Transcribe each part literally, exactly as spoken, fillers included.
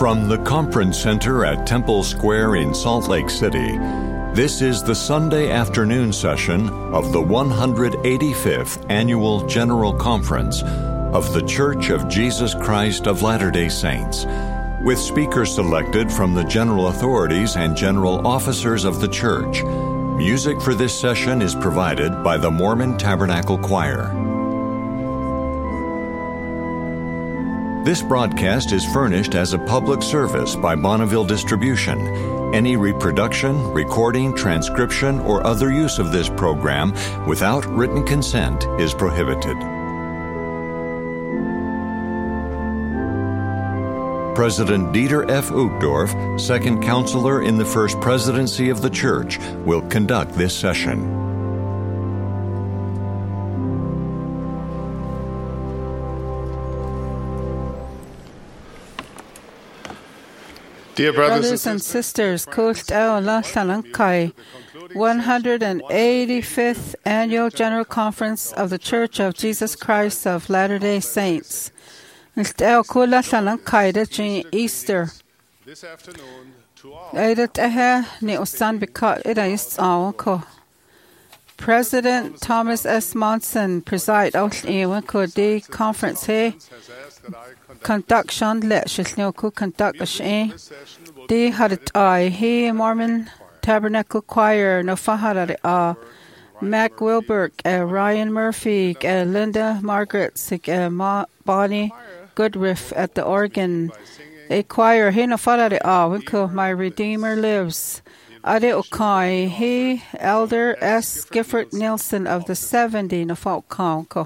From the Conference Center at Temple Square in Salt Lake City, this is the Sunday afternoon session of the one hundred eighty-fifth Annual General Conference of The Church of Jesus Christ of Latter-day Saints, with speakers selected from the general authorities and general officers of the church. Music for this session is provided by the Mormon Tabernacle Choir. This broadcast is furnished as a public service by Bonneville Distribution. Any reproduction, recording, transcription, or other use of this program without written consent is prohibited. President Dieter F. Uchtdorf, second counselor in the First Presidency of the Church, will conduct this session. Dear brothers, brothers and sisters, Kult El Lasalankai, one hundred eighty-fifth Annual General Conference of the Church of Jesus Christ of Latter-day Saints. El Kula Salankai de Easter. this afternoon to all, Eidat ehe ni usan bikat idais awko. President Thomas S. Monson preside out ewan ko di conference he has asked that I conduct conduct shan let shisnyo ku conduct a she. this session will Di hadat I he Mormon Tabernacle Choir no fahadat a Mac Wilbert, uh, Ryan Murphy, uh, Linda Margaret, uh, Ma- Bonnie Goodriff at the organ. A choir he no fahadat a winko My Redeemer Lives. Ade Okai he Elder S. Gifford Nielsen of the seventy no fahadat.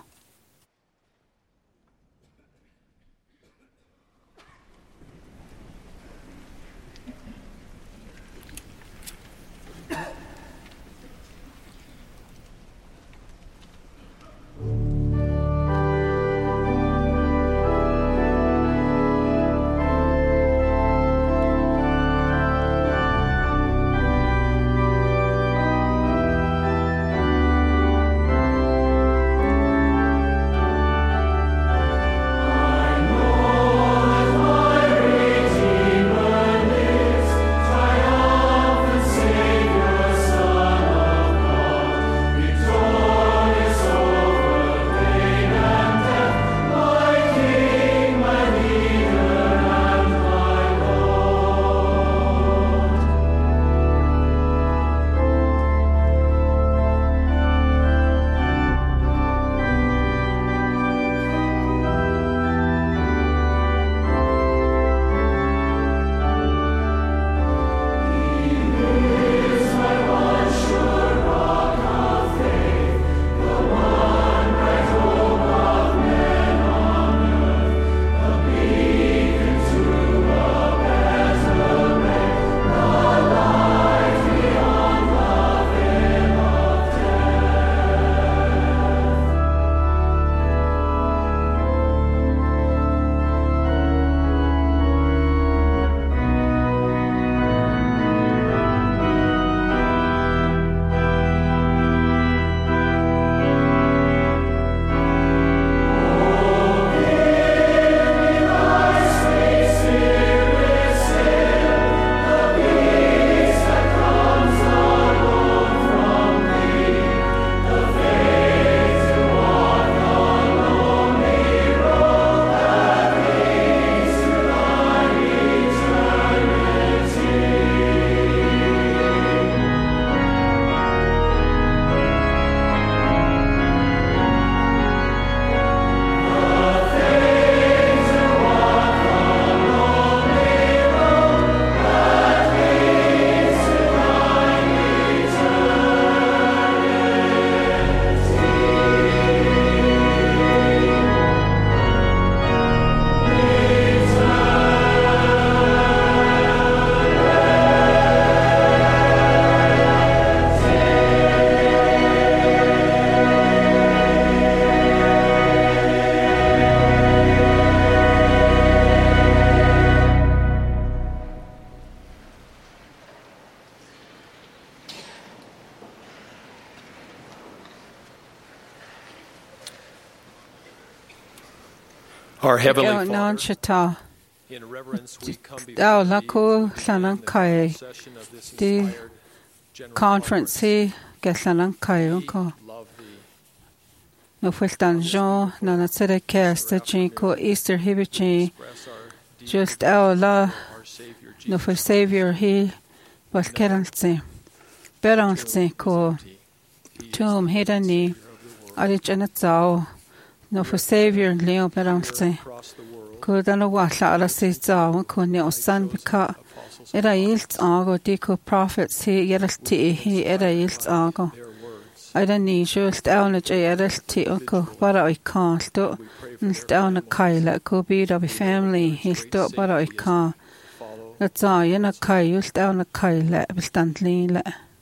Our Heavenly Ikaw Father, noon siya ta. Dao lako Llanan Kai. The conference he get Llanan Kai unko. No fueltan Jean nana tsere kesta jinko Easter hibichi. Just our la no for Savior he was keraltsi. Beraltsi ko tum hidani ari janatao no for Savior leo beraltsi. Ko dana wala ala si zao ko ne osan bika era yilt ago diko prophets he yeralti he era yilt ago. Ida ni just down a jeralti unko bara I can't do down a kaila ko be of a family he stop bara I can't. That's all in a kai just down a kaila bestandli.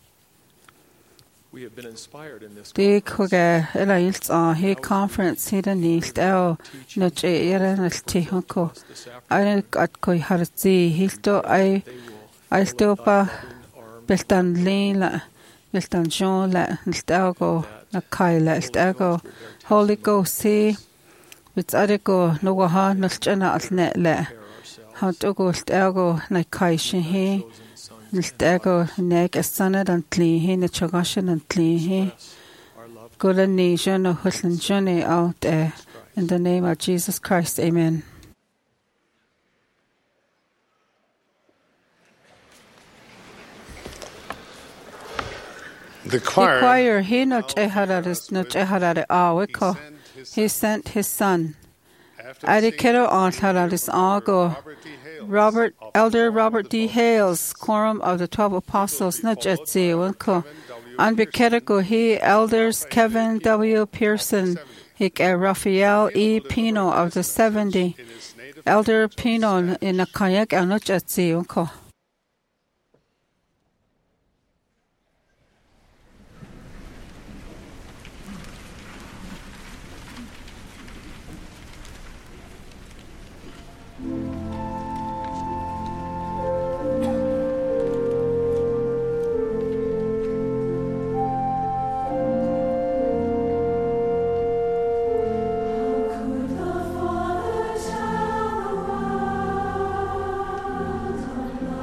We have been inspired in this Big hoga era yilt a he conference he the nist el no jeralti unko. I got koi harzi he sto I I sto pa bestandli. Viltan Jean la Stago na Kaila Stago Holy Ghost see with Adigo no waha no chana at net le how to go Stago na Kaishin he Stago neg a sonnet and clean he na chagashan and clean he good and nation of Huslan Johnny out there in the name of Jesus Christ, amen. The choir, the choir he no chehararis no cheharare aweko. He sent his son. Adikero on hararis ago. Robert Elder Robert D. Hales, quorum of the twelve apostles, no jetzi weko. Anbikeriko he elders Kevin W. Pearson, hik e Raphael E. Pino of the seventy. Elder Pino in a kayak and no jetzi weko. Father,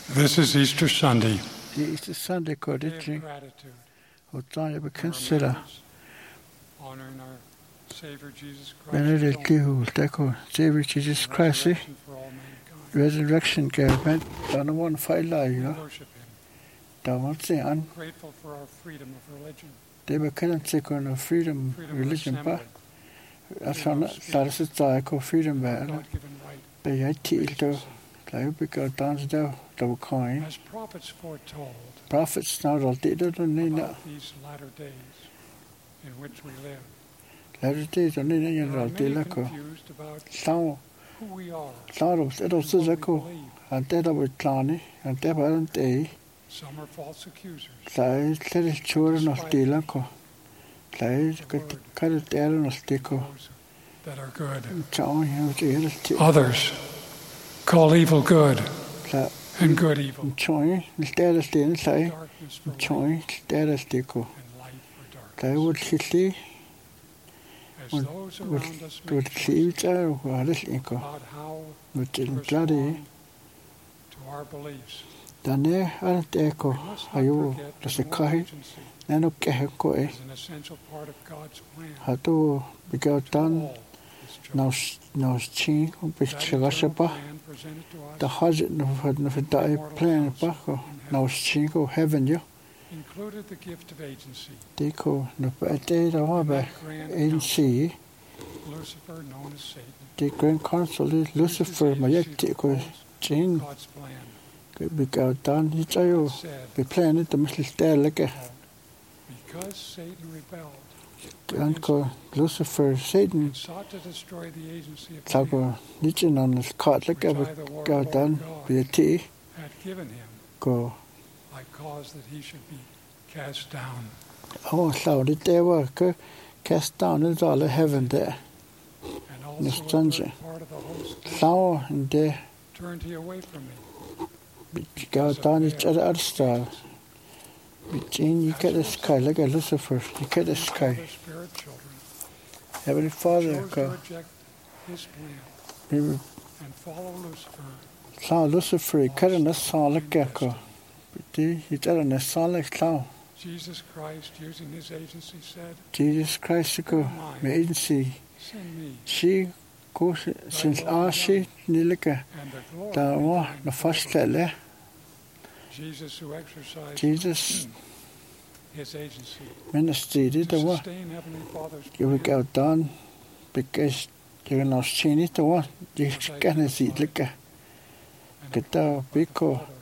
This is Easter Sunday. Det er Easter Sunday, går Day det of til. gratitude. Og der jeg vil Our consider, remembrance, honoring our Savior Jesus Christ. men det er jul, der går Savior Jesus Christ, Resurrection for all mankind. resurrection gav, men der er nogen fejl, We ja. worship Him. Der var til an, Grateful for our freedom of religion. det var kendt til kun freedom Freedom of religion, assembly. bare. Altså, der er så der er kun freedom, hvad er der? God-given right. Der er jeg til, der der er jo begyndt dans der, der var køjen. As prophets foretold Prophets snart alt det, der er nede. about these latter days in which we live. Lad det det, der er nede, There jeg are er det, many der går. confused about Slav, who we are slav, er der and så what der we går. believe. Han der, der var klane, han der var en dag. Some are false accusers. Der er slet ikke tjorden og stille, går. Der er kan det der og stikker. Those that are good. Tjorden, jeg vil det til. Others call evil good Der and good evil. er tjorden, hvis der er stille, så er Darkness for light tjorden, der er stikker. and light for Der er darkness. jo til As und- those around us du make er choices til, der er det ikke. about how Nu til to den glade, respond to our beliefs, der er der går. we must Har not jo, forget der that skal moral kaj, agency der er nok kan gå af. is an essential part of God's plan Har du begyndt to den, all His children. når når tjene og That bekræver sig eternal bare. plan presented to Der us har det, når når for der er planer bag, og når tjene går heaven, jo. included the gift of agency. Det går, når er det, der var In bag that grand en council, sige. Lucifer, known as Satan, Det er Grand Council, Lucifer, men jeg til at gå tjene. God's plan Begyndt den, det er jo said, beplanet, der måske stærlige. because Satan rebelled Han går Lucifer, Satan, and sought to destroy the agency of så man, går lige når den kartlægger, which I, the Lord, gør den, Lord God, bliver til, had given him, går I caused that he should be cast down. overslag. Det der var ikke kastet down, det er alle heaven der. And also a Nostalgia. third part of the host Slaver, en der, turned he away from me. vi gør den, det er det alt Vi tjener, I kan det skaj, lægger Lucifer, I kan det skaj. Other spirit children Jeg vil fader, chose to gør, reject his plan vi vil and follow Lucifer. slav Lucifer, I kan det næste særlige, gør. Det er det næste særlige slav. Jesus Christ, using his agency, said, Jesus Christ, går med en sige. send me, Sige, god, sin arse, nillige, and the glory der be var, thine når forever." først lader. Jesus, who exercised Jesus, his agency men at stedet, to der var, sustain Heavenly Father's jeg vil plan, gøre den, begæst, jeg vil også tjene, der var, jeg skal gerne sige, lægge. and Kan der the begå, Father,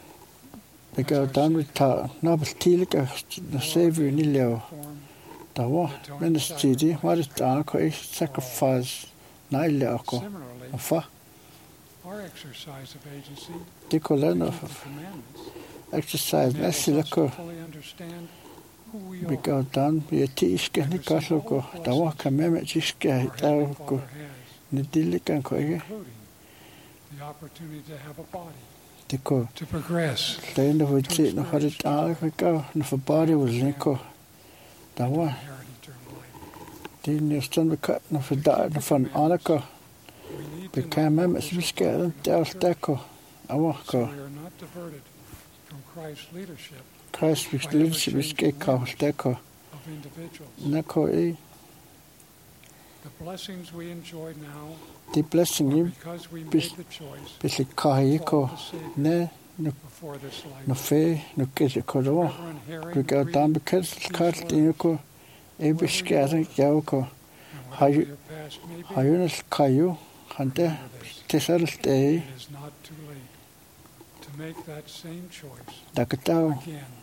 begå den, vi tager, når vi tillægger, når ser vi en lille form der var, men at stedet, var det der, kan ikke sacrifice, nej, lærer, Similarly, og for, our exercise of agency det kunne lade to noget, keep the commandments exercise, enables næste us to lækker, fully understand who we vi are, gør den, vi er tiske, det gør lukker, der var, kan med med tiske, our der Heavenly var, Father has, det lille kan ikke, including the opportunity to have a body, det kunne, to progress, der er noget til, når har det der, kan gøre, når for bare det var lækker, der to var, inherit eternal life. det er næsten vi kan, når for der, når for en anden gør, We need vi to kan med know med, what vi is skal, important der in er the church, stærker, der so gør, we are not diverted from Christ's leadership Christ, vi skal lidt, vi skal ikke have stærker, of individuals. når kan I, The blessings we enjoy now det blessing are I, because we made bis- the choice hvis I kan I to kan, follow the Savior nej, nu, before this life. nu fe, nu kan det kan det være, Reverend Harry vi gør den bekendelse, kalt det nu kan, jeg beskærer, jeg kan, har whatever I- your past may be, har Jonas kan jo, han der, remember this. til selv dag, It is not too late to make that same choice der kan der, again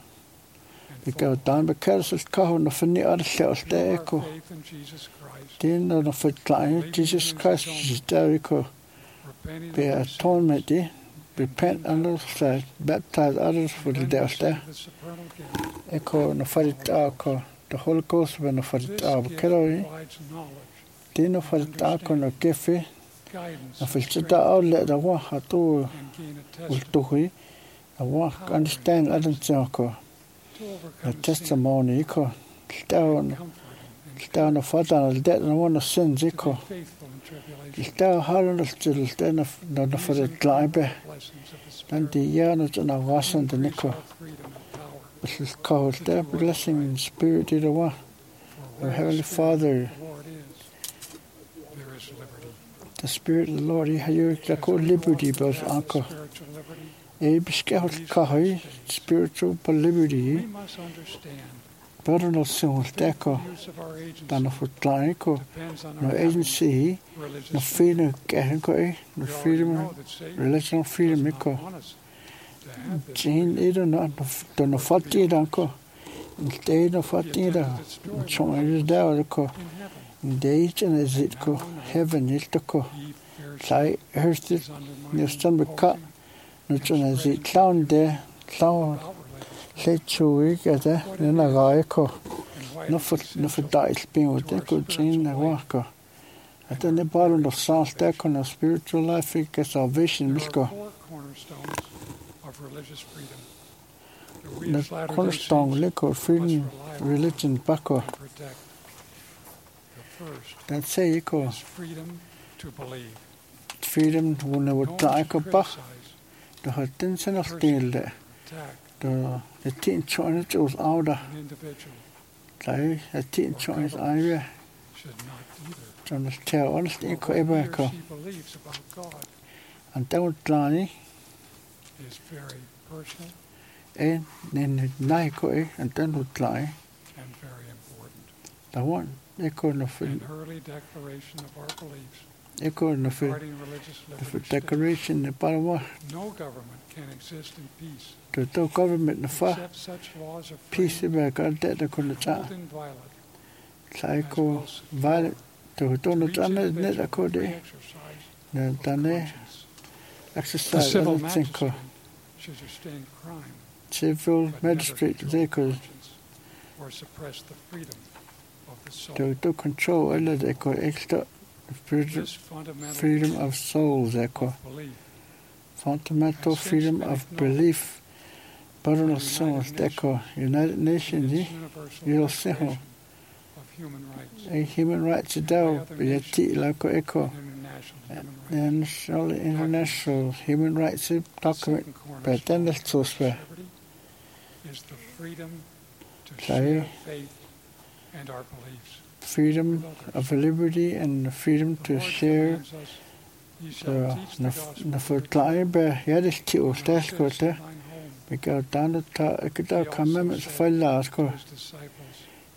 vi and gør follow. den bekendelse, kan hun, og fornære det selv Through dag, our kan, faith in Jesus Christ, det er når du forklarer, Jesus Christ, der vi kan, repenting be of our atonement med sins, det, repent andre, så baptize others for and det then der receive der, the supernal gift. jeg kan, når for det der, kan, the Holy Ghost, når for det This der, gift kan du i, provides knowledge, det er når for det der, kan du gifte, guidance, når for and det strength, der aflad, der var, har du, and gain a vil testimony du i, der var, understand, at den til at kan, to når overcome sin testimony, ikke kan, der and var, comfort in Ilta na fata na det na wana sin to be ziko. faithful in tribulation, Ilta halan al til ilta na na na fara tlaibe. blessings of the Dan Spirit, di ya na tana wasan de increase niko. our freedom and power. Ilta ka ilta blessing in spirit ida wa. For Our where Heavenly the Spirit Father, of the Lord is, there is liberty. the Spirit of the Lord, I hayu la ko As we liberty walk the bos path of anko. spiritual liberty, E biske ka hai spiritual we liberty. must understand Baron sin that deko. the use of our agency Dan of tlai ko. depends on No our agency. religious No freedom ke ko e. No We already freedom. know that Satan Religion freedom does not ko. want us to have this Jane ida na do no fati dan ko. Ilta no fati da. Chong is da ko. in heaven. Date and is it ko. Heaven ilta ko. He fears Sai earth is undermining, Ni stan be ka. No chona is clown de. Clown outwardly, le chui ke de. Na ga ko. and why No it is for no for essential dice being with the good Jane na wa ko. At the bottom of South Deck on a spiritual life, it gets salvation. There Let's are go. four cornerstones of religious freedom that we The as Latter-day cornerstone, Saints liquor, freedom, religion, backo. and protect. The first That say you go. is freedom to believe. Freedom when they No would one die should ko ba. criticize, The hatin of steel there. attack The the teen choice was out of an individual. the a teen choice area. Should not either. John is tell honestly For ko what he eba or ko. she believes about God And don't lie is very personal and then nai ko e and don't lie. and very important. The one they could no An fit. early declaration of our beliefs They could no fit. regarding religious The liberty states, decoration the bottom no government can exist in peace to the government the fa except such laws of peace freedom about God that the could hold not inviolate psycho violent to don't to each know net individual a could free the exercise of done conscience. The exercise civil I think magistrate should sustain crime civil but never magistrate control they could conscience or suppress the freedom of the soul. to to control all they could extra freedom This fundamental freedom of souls they could of belief fundamental freedom of belief Parental souls they could United Nations is eh? universal You'll see how- Declaration of human rights a human rights do yeti la ko echo and international human the rights. national international human rights document Second but then cornerstone let's so of swear liberty is the freedom to Sorry. share faith and our beliefs freedom with others. of liberty and the freedom The to Lord share commands us, "Ye shall the teach the na gospel na to for the tlae be yadis ti o children, stas and ko sit te in thine home because down ta kita He also commandments said fallas to ko his disciples,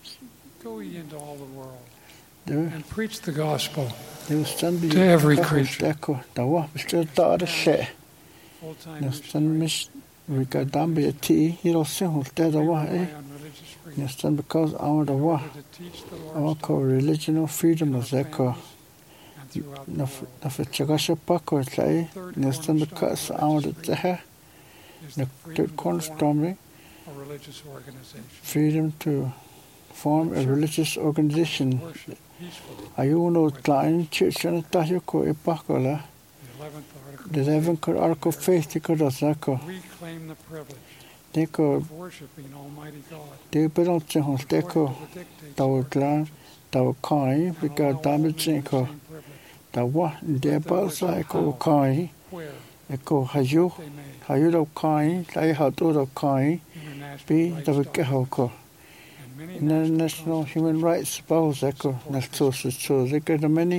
"Go ye into all the world do and preach the gospel." do stand be To every creature. ko da wa still ta da she Full-time na stand missionaries mis we got down be ti hiro se ho te da wa rely eh on religious freedom na stand because our da in wa order to teach the our Lord's ko religional freedom in of our that ko families and throughout the na world. na for chagasha pa ko tlae na stand because our da ha Is the the third freedom to form cornerstone a religious organization, freedom to form a religious organization. worship peacefully. Ayuno tlain church na tayo ko ipakola. The eleventh article The eleven ko arko faith ko dasako. we claim the privilege Deko of worshiping Almighty God de pedon chon according deko to the dictates tau of our tla conscience, tau kai and bika allow all damage men the ko same privilege tau wa de ba sa ko kai where eko hayu they may hayu do kai lai ha do do kai international bi rights da ke ho documents ko. and many International human rights bows eko na so so so they get many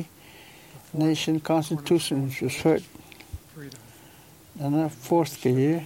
nation constitutions was hurt freedom and a fourth year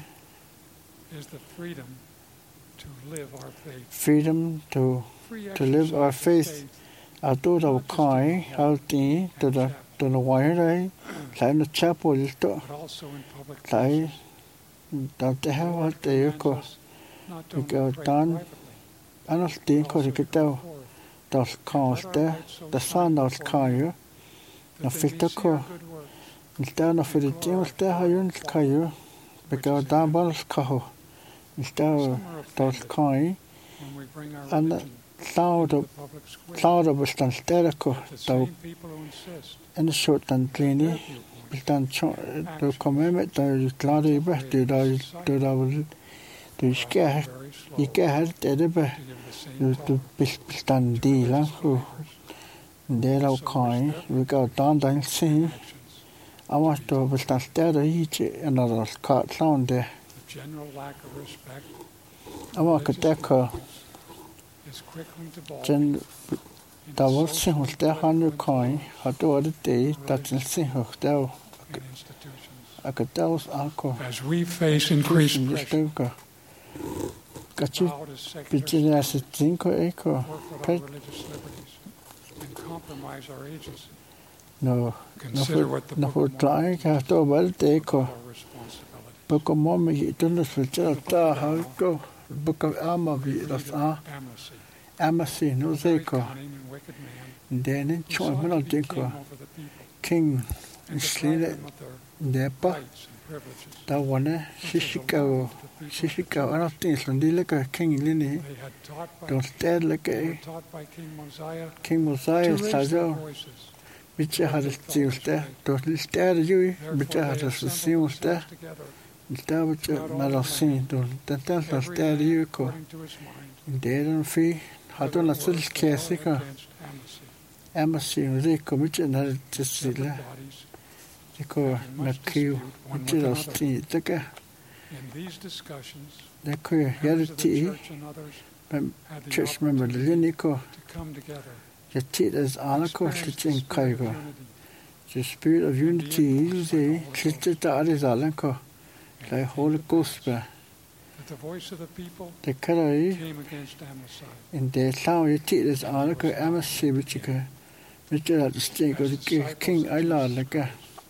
is the freedom to live our faith. freedom to Free To live our exercise of faith. a do do kai how ti to the to the wire dai lai no chapel to but also in public lai places. da te ha The wa Lord te commands ko us not to we go only pray down, privately, anol ti but ko also ke to tau go forth, das kaos te da san da kai that na they may fita see ko our good works sta na for the team sta ha yun kai we go down bals ka ho sta Some are das offended kai when we bring our and religion cloud into of the public square. cloud of stan sta ko The tau same people who insist in the short and their cleany viewpoint Stan do commandment da cloud e ba de da do da do are ska very slow i ka har det be to give the du du bestand dealer who there are kind we got down down see I want to bestand there each another cut sound there The general lack of respect I want to take a is quickly devolving gen da into var social sin hos der han jo kind har du det det der sin hos der and institutions. akadeus ako As we face increased Christian pressure stykker Gachi how does secular Bijina se cinco eco work with our religious liberties and compromise our agency? no no Consider what the no Book of for Mormon try ka to val te ko our responsibility. Book of Mormon i dunnes for ta how go Book of Alma vi das a Amnesty, amasi no a very ze ko cunning and wicked man den who choi sought men to de be ko king over the people king and deprive slile them of their de pa rights and privileges. da wane shishika shishika ana tin son dile ka king lini They had taught by, don sted le they ke were taught by King Mosiah king to Mosiah raise their sajo voices. bitte hat es ziuste dort sted ju bitte hat es ziuste da bitte mal sin don den den sted ju ko According to his mind, den fi hat on asil kesika against amnesty. amasi re ko bitte na tsile Separate bodies. ko na kiu bitte das ti taka In these discussions, da ko members ya of the ti church and others mem had the church member opportunity lini ko to come together, ya ti das ana ko experience the stin spirit kai of ko unity, the spirit of unity ze sitte da alles allen ko la holy ghost ba that the voice of the people the karai came against amnesty. in the sao ya ti das ana ko amasi bitte ka bitte da stin ko king aila la ka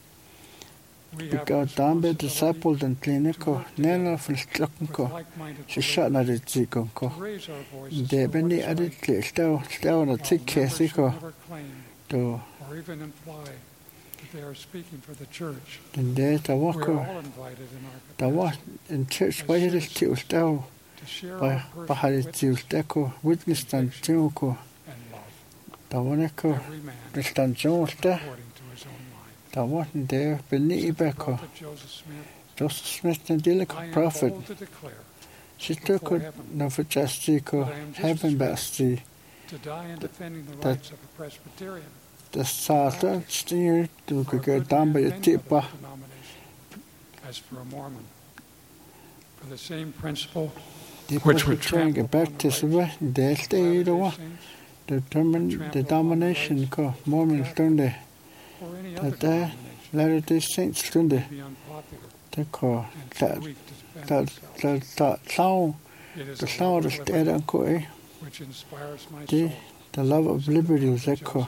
We we have go a down be responsibility discipled and clinical nella fil stocken with ko like-minded se believers shana de zikon to ko raise our voices de for what beni is ade right, tle stau stau na while tikke members should siko never claim do or even imply that they are speaking for the church. den de ta We are wako all invited in our da wa capacity in church by the til stau to share by our by personal hade til witness stako witness tan ko and love. da wona ko Every man stan jo sta according to his own mind. da wa de beni Said the ibe ko prophet Joseph Smith, Joseph Smith and dile I am prophet bold to declare she took no for just ko heaven basti to die in defending the that- rights of a Presbyterian. the sata stier du or a ko good down by man the of any other tipa denomination, as for a Mormon. For the same principle de which ko would trying trample back upon to the sube rights de of stay do Latter-day Saints determine the domination ko Mormon stunde or any other that there denomination Latter Day Saints stunde would be unpopular det ko and ta too weak to defend ta themselves. ta ta sao It is the a sao love the of stay liberty dan ko eh which inspires my the soul. the love of liberty was that ko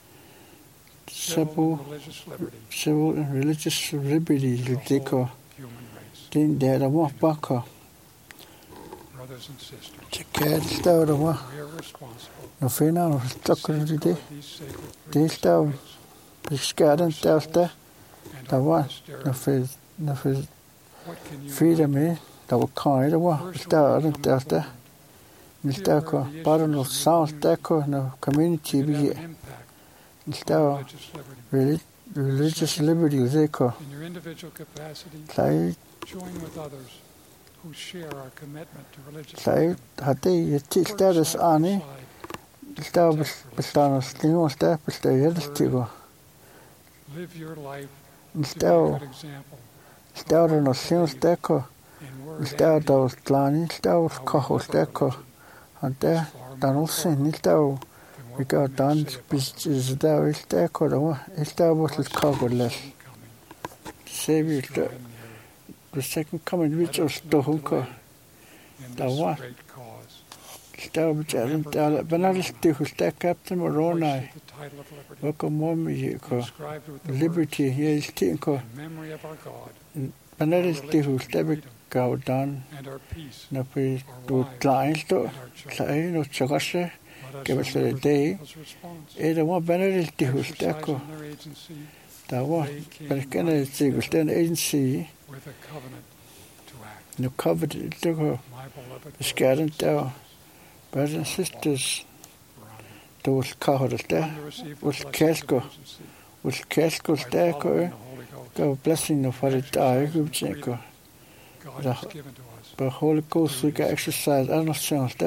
Civil civil and religious liberty civil and religious liberty for the the ko whole human race. din de da wa ba ko Brothers and sisters, te ke sta da wa we are responsible no fina no to stokker de safeguard these sacred de religious sta rights beskaden ta sta and da our wa posterity. no fe no fe What can you freedom eh da wa kai da wa First, sta we da become ta sta informed. mi sta ko para no sound sta ko no community It could bi have an impact mi on sta religious liberty. reli- religious liberty was ko In your individual capacity, sai join with others who share our commitment to religious sai freedom. hatte ye ti Work sta das side by ani side. sta sta no stingo sta sta ye sti go Live your life mi to be sta a good example sta no stingo sta ko in word mi sta and da deed. tlani sta How we ko love our sta ko religion ante is far da no more sin ni important sta than vi what ga we may dan say about bis it. is da vi sta ko da wa sta was Our ko go less second coming save is it drawing near. the second coming which Let was us to not hunko delay in Da this wa- great cause. sta bi jalan da banal sti hu sta captain morona Hoisted the title of liberty, wa ko mom ye ko inscribed with the liberty words, ye sti ko in memory of our God, banal our sti hu religion, sta bi freedom, ga dan and our peace, na pe our du wives, tlain sto and our children. tlain no chagase Let us give us a remember the day. people's response. e da wa banal sti hu sta ko Exercising their agency da wa they came per kana running sti hu sta agency with a covenant to act. no covered it to go My beloved the scared brothers down brothers and sisters Veronica, those covered sta come to receive the was blessings of kesko agency was kesko by sta following ko the Holy Ghost. go blessing no for the die go check God the- has given to us but holy ghost we got exercise I don't sound there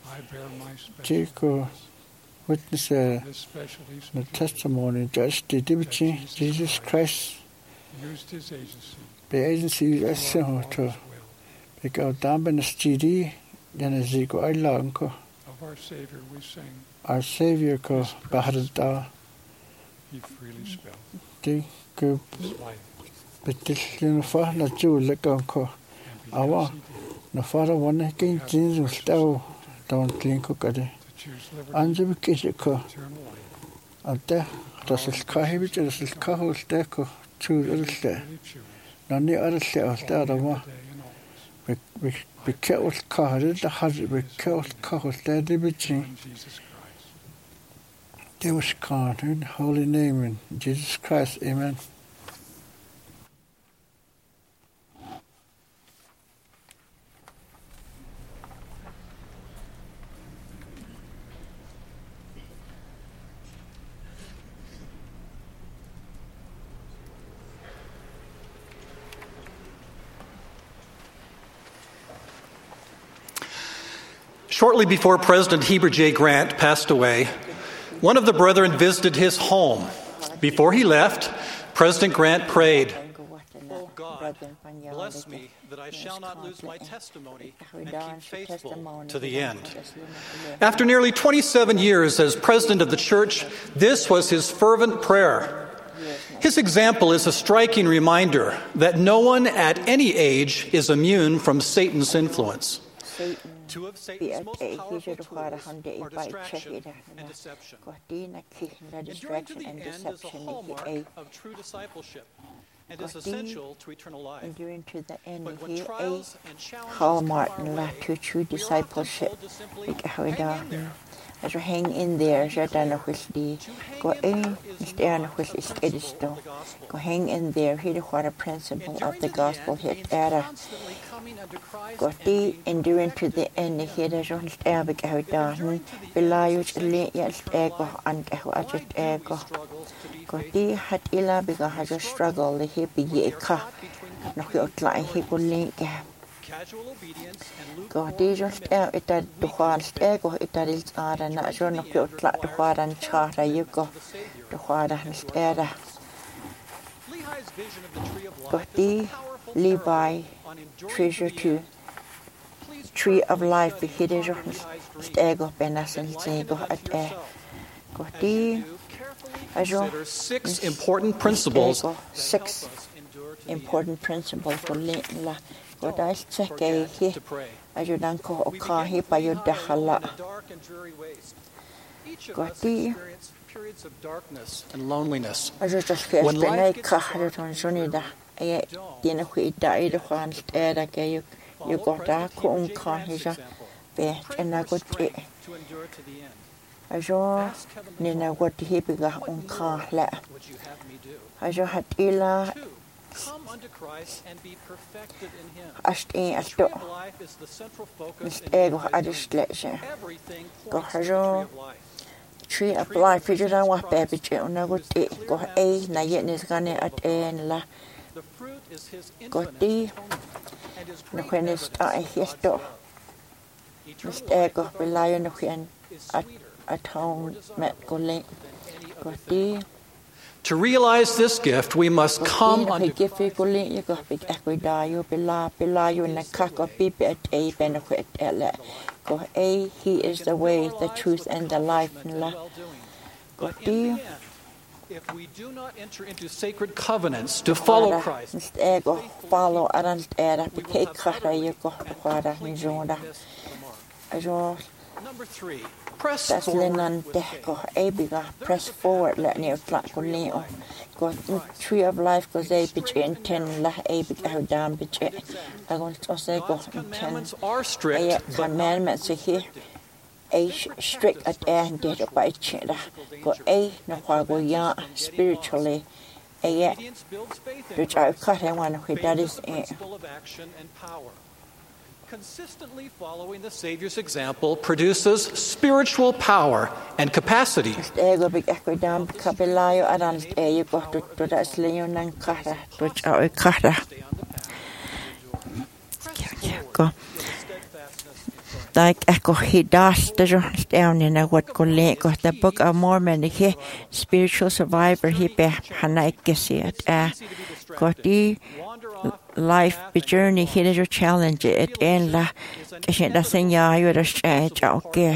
I bear my special Chico witness uh, this specialty the testimony just the divinity Jesus Christ used his agency be agency as so to his will because down in the city then as go I long ko of our Savior we sing. our Savior ko bahada He freely spilled di ko his life betil fa na ju le ko ko and awa because he did na fara one kin jin stau don't think ko kade to choose liberty anje ke ko and eternal life. ante rasil kahibit rasil kahul te ko chu rasil Really choose nani arasil alta da ma today and always be be kewl kahal da haj be kewl kahul te dibichi in Jesus Christ. there was God in holy name in Jesus Christ, amen. Shortly before President Heber J. Grant passed away, one of the brethren visited his home. Before he left, President Grant prayed, "Oh God, bless me that I shall not lose my testimony and keep faithful to the end." After nearly twenty-seven years as president of the church, this was his fervent prayer. His example is a striking reminder that no one at any age is immune from Satan's influence. Two of Satan's most powerful tools are distraction and deception. Enduring to the end is a hallmark of true discipleship and is essential to eternal life. Enduring to the end But when here trials a and challenges hallmark come our la way, to true we are often discipleship. told to simply Ik hou hang daar. in there. As we hang in there, zo dan nog eens die. Go in, is there nog eens is edisto. Go hang in there. Here what a principle of the gospel hit era. Go die enduring to the end. Here is ons erbig hou daar. Belayut le yes ego and hou ajut ego. Go die hat ila biga haju struggle le he bigi eka. Nog je uitlaai he go link. Go die just er ita dukhans ego ita dils ara na jo no ke utla dukharan chara yugo dukhara hans era. Go die Levi treasure to tree of life the hidden johns ego benasen ego at e. Go die ajo six important principles. Six important principles for la. God I check a he ajudan ko okahi pa yudhala. God di periods of darkness and loneliness. Ajo just fes benai kahraton sonida e tiene ku ida ida khan era ke you you got a ko un kahija be ena got e ajo nina got hibiga un kahla ajo hat ila Come unto Christ and be perfected in Him. Ashti The tree ashto of life is the central focus in ego His adistleshe everything go points to the tree hajo of life. tree of life fijudan wa baby che una got e go e na yetnis gane at en la The fruit is His go infinite di atonement and His no great kwenis evidence ta e of histo God's love. Eternal mis life ego with our belayo Lord no kwen is at sweeter at home met go le than any go other thing. di To realize this gift, we must go come di no unto ke fi go le ye go big equidayo bela belayo na ka go bibi at e ben ko et ele go e he is the way the truth and the life la go But in di the end, if we do not enter into sacred covenants to follow Christ, mis ego follow aran era be ke khara ye go khara ni jonda miss the mark. ajo Number three, press tas forward lenan with te faith. go e biga press forward let ni flat ko leo go tree of life go ze pitch in ten la e biga how down pitch I going to say go God's ten commandments are e strict, but not commandments here a strict at and did by chida go a no kwa go ya spiritually e obedience builds faith in which I Christ. cut and one who Faith that is is the principle of action and power. Consistently following the Savior's example produces spiritual power and capacity. ego big equidam kabilayo aran e you go to to that leon nan kara which I kara Stay on the path. Press Yeah, yeah, forward go. with steadfastness in Christ. Like echo he does the journals down in a what go got the Book of Mormon he spiritual survivor he be hanaikisi it uh got the life journey he is your challenge it and la kishin da senya you the change okay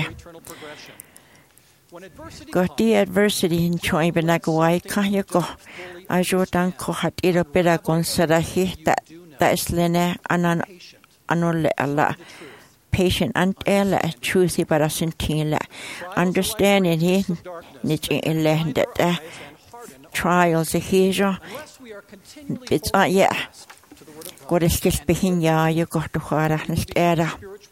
got the adversity in choy benagwai kaya go ajotan ko hat ira pera consider he that that is lene anan anole Allah patient and ella truth para sentila understanding he nich in that trials here it's uh, yeah God is just behind ya you got to hara era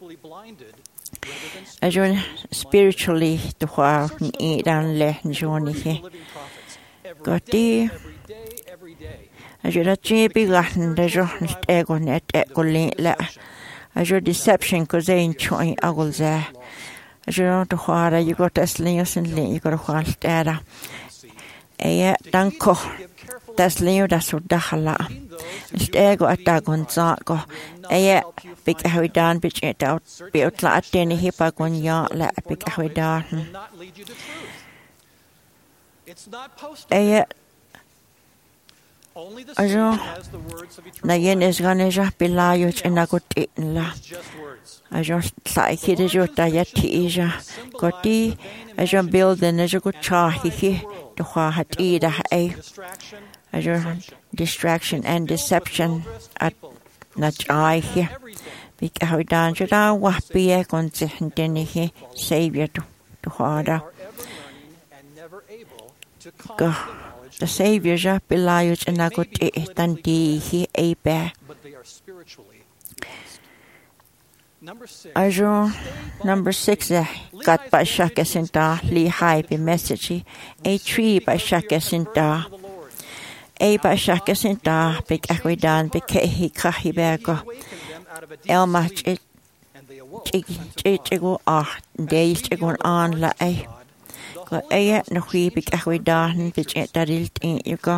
as you spiritually to hara eat and le journey he got the as you that be gotten the journey ego net ego le as your deception cause they enjoy agles there as you don't hara you got as links and you got to hara era eh danko das leo das so dahala stego atagon zako eh big hawidan big it out built la atene hipa gon ya la big hawidan eh ajo na yen is ganeja pilayo chinagot la ajo sai kide jo ta ya tija goti ajo building ajo go cha hi to ha hat ida ai ajo distraction and deception at na chai hi big how dan jada wa be kon tin hi savior to to hada go the savior ja pilayo chinagot tan di hi ai ba ajo number six got by shakasinta li high be message a tree by shakasinta a by shakasinta big akwidan be he kahibego elma it it go ah days to go on la ai go ai no hui big akwidan be daril in you go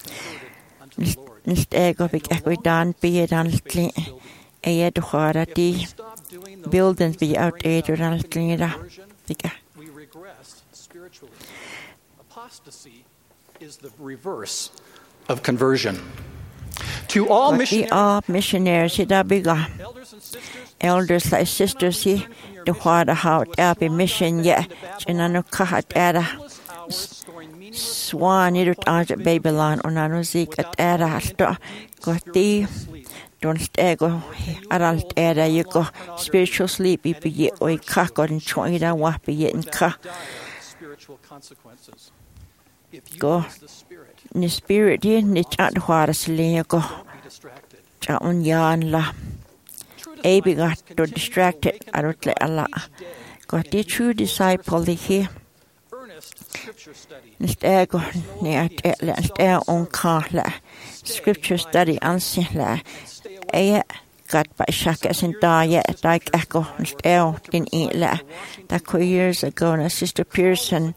nistego big akwidan be dan clean a do hara di buildings be outdated and clean up. We regress spiritually. Apostasy is the reverse of conversion. To all missionaries, missionaries, that bigger elders like sisters, he the water how there be mission yet. Chinano kahat era swan it out Babylon on anozik at era got the. Don't stay go adult era you go spiritual sleep if you oi cock or enjoy that wappy in ka go in the spirit in the chat water sling go chat on yan la a big got to distracted I don't let Allah got the true disciple here Instead go near let on car la scripture study answer la eh got by shakas and da yet like echo still didn't eat la that quite years ago and Sister Pearson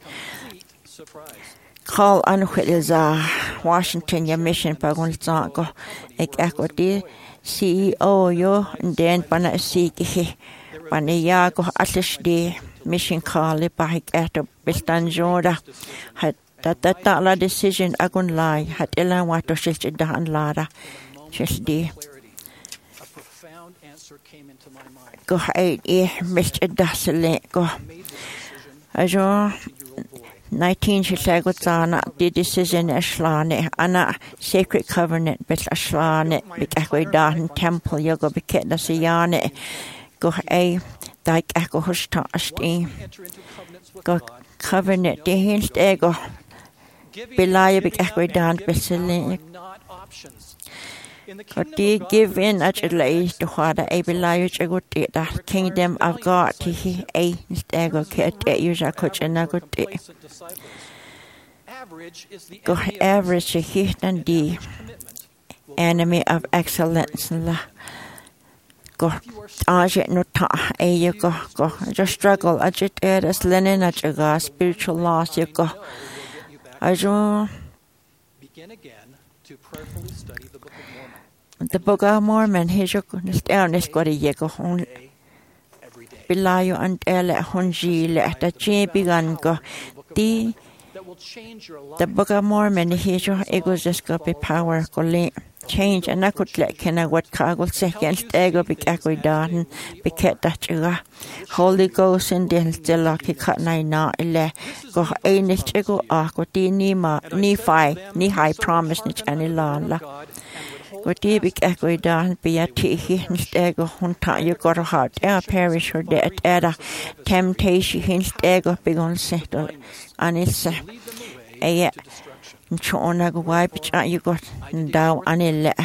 call on is uh Washington your mission pa gon go ek echo di C E O yo and then pana see ki pana ya go atlish di mission call pa hik eto bistan joda had that that la decision agon lie had ela wato shit dan lara just di go eight eh Mister Dasle go ajo nineteen shilago tsana the decision ashlane ana sacred covenant bit ashlane bikakwe dan temple yogo biketna siyane go ei dak eko hosta asti go covenant de hinst ego bilaya bikakwe dan besele God give in actually to what I believe I got the kingdom of God he a ego cat user coach and I got go average he and the enemy of excellence la go aje no ta a you go go just struggle I just add as linen at your spiritual loss you go I don't begin again to prayerfully study the book of Mormon. The Book of Mormon, he's your down this got a yego on bilayo and ele honjile da jebigan go di the Book of Mormon hijo egoscopic power go change and I could let kenna what cargo seconds ego big equidan biket that Holy Ghost and then still lucky cut nine na ele go ain't ego ako di ni ma ni fi ni high promise ni any la la go di big equidan be a tea ego hunta you got a heart air perish or dead era temptation hinst ego big on settle and it's a Chona go wipe at you got down anile.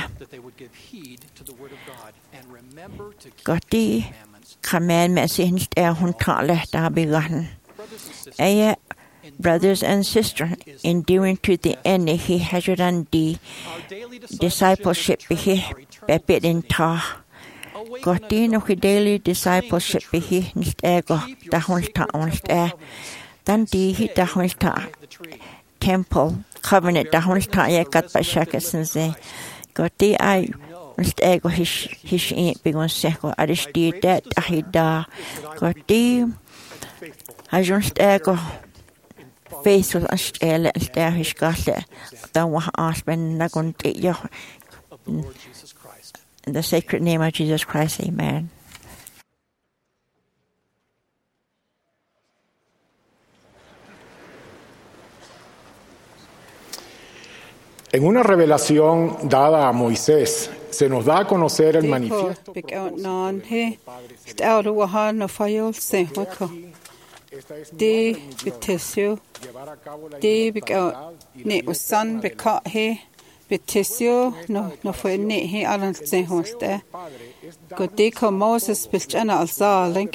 Got the commandments in their huntale da begun. Aye, brothers and sisters, enduring to the end, he has done the discipleship be a bit in ta. Got the no daily discipleship be he ego, the hunta on stair. Then the hit the hunta temple. Covenant da hon sta ye kat pa shaka sense go ti ai must ego his his ain't big on seko aristi that ahida go ti I just ego faithful astele sta his gatle da wa aspen na gon ti yo in the sacred name of Jesus Christ, amen. En una revelación dada a Moisés, se nos da a conocer el manifiesto. De betisio, de bigau ne usan bekat he betisio no no fue ne he alan se hoste. Go de ko Moses bichana alza link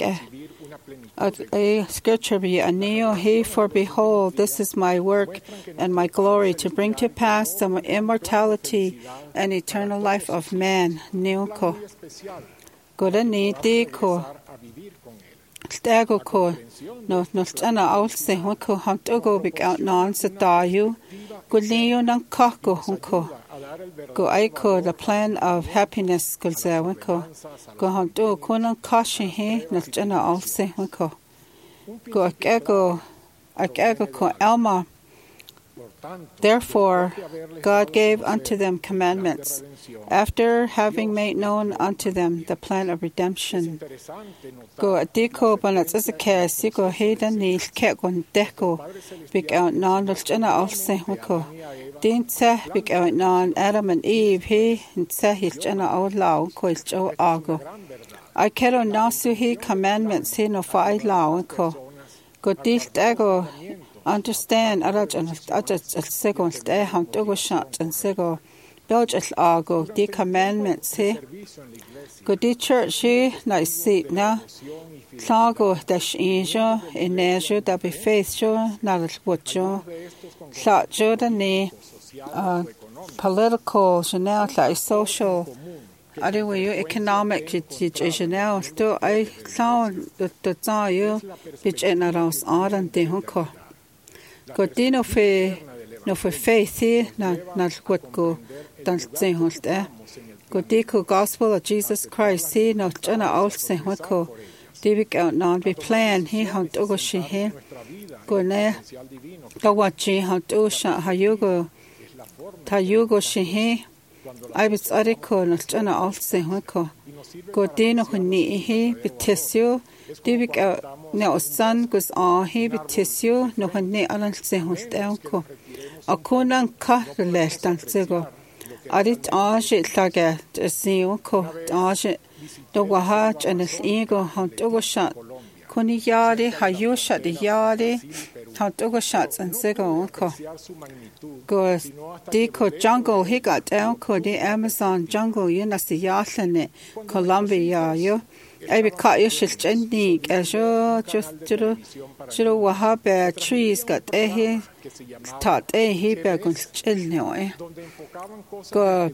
a scripture be a neo he for behold this is my work and my glory to bring to pass the immortality and eternal life of man neo ko go de ne de ko Stego ko no no ana out se ho ko ham to go big out non sa tayu go leo nang ka ko ko go ai ko the plan of happiness ko se ko go ham to ko nang ka she he no ana out se ho ko go ego ego ko Alma. Therefore, God gave unto them commandments, after having made known unto them the plan of redemption. Go adiko banat isake siko hedan nil kegon deko big out non lchana also wako. Din se big out non Adam and Eve he and se hilchana out lao ko jo ago. I kero nasu he commandments he no fa lao ko. Go dil dago understand araj and ajaj second day ham to shot and sego dodge at ago the commandments he go the church he nice seat na sago dash injo in nejo da be faith jo na watcho sa jo da ne political janelle like social Anyway, economic janelle still I sound the the zayo which in around aran de honko go dino fe no fe faith na na what go dan say hoste go diko gospel of Jesus Christ he no jana all say hoko divik out non be plan he han to go she he go ne to watchi han to sha hayugo ta yugo she he I was ariko no jana all say hoko go dino ni he betesio divik out no son goes on he betisio no ne alan se hostanko a konan ka lestan sego arit age tage sio ko age do wahach and is ego han to shot koni yare hayo shot yare han to shots and sego ko go de jungle he got down ko the Amazon jungle yunasi yaslane Colombia yo I be cut your shit ending as you just to to wahab trees got a he taught a he back on chill no go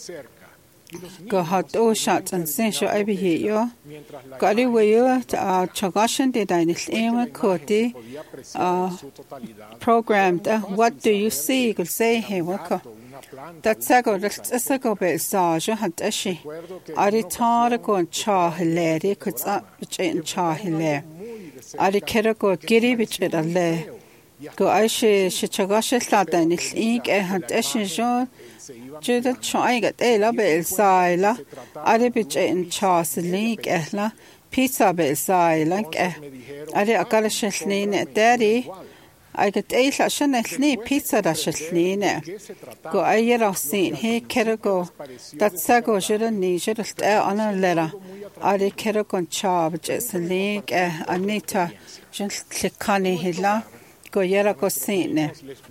go hot oh shots and sensual I be here yo got it way you uh chagashan de dainis ema koti uh programmed what do you see could say hey waka Datsago datsago be sajo han tashi. Ari tara go cha hileri could in cha hile. Ari kerago giri bich it alle. Go aishi shichagasha sladan is ink e han tashi jo. Juda trying at ela be saila. Ari bich in cha sling ehla. Pizza be saila. Ari akalash sline daddy. I get a session at sleep pizza dash line. Go a year of scene, he kerago. That sago shouldn't need just air on a letter. I de keragon charb, just a league, Anita, just clicani hilla. Go yera go scene.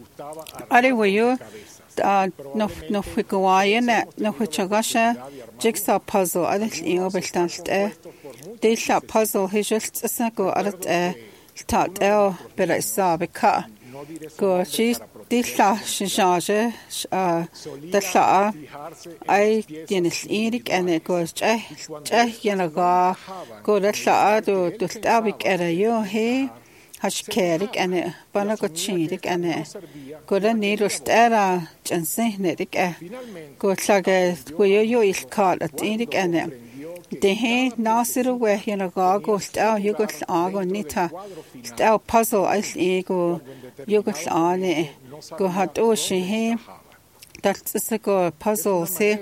Are were you? No, no, we go iron, no, which a gusher, jigsaw puzzle, I didn't know about air. They shot puzzle, he just a sago at air. Tat el but I saw the car. Go she did charge uh the saw I didn't eat and it goes eh eh yanaga go the saw to to stabik at a yo he hash kerik and it banago chirik and it go the needle stara jansenetic eh go sage go yo is caught at eating and it the he nasir we yanaga go star you go ago nita star puzzle ice ego you go on go hat o she he that's a go puzzle say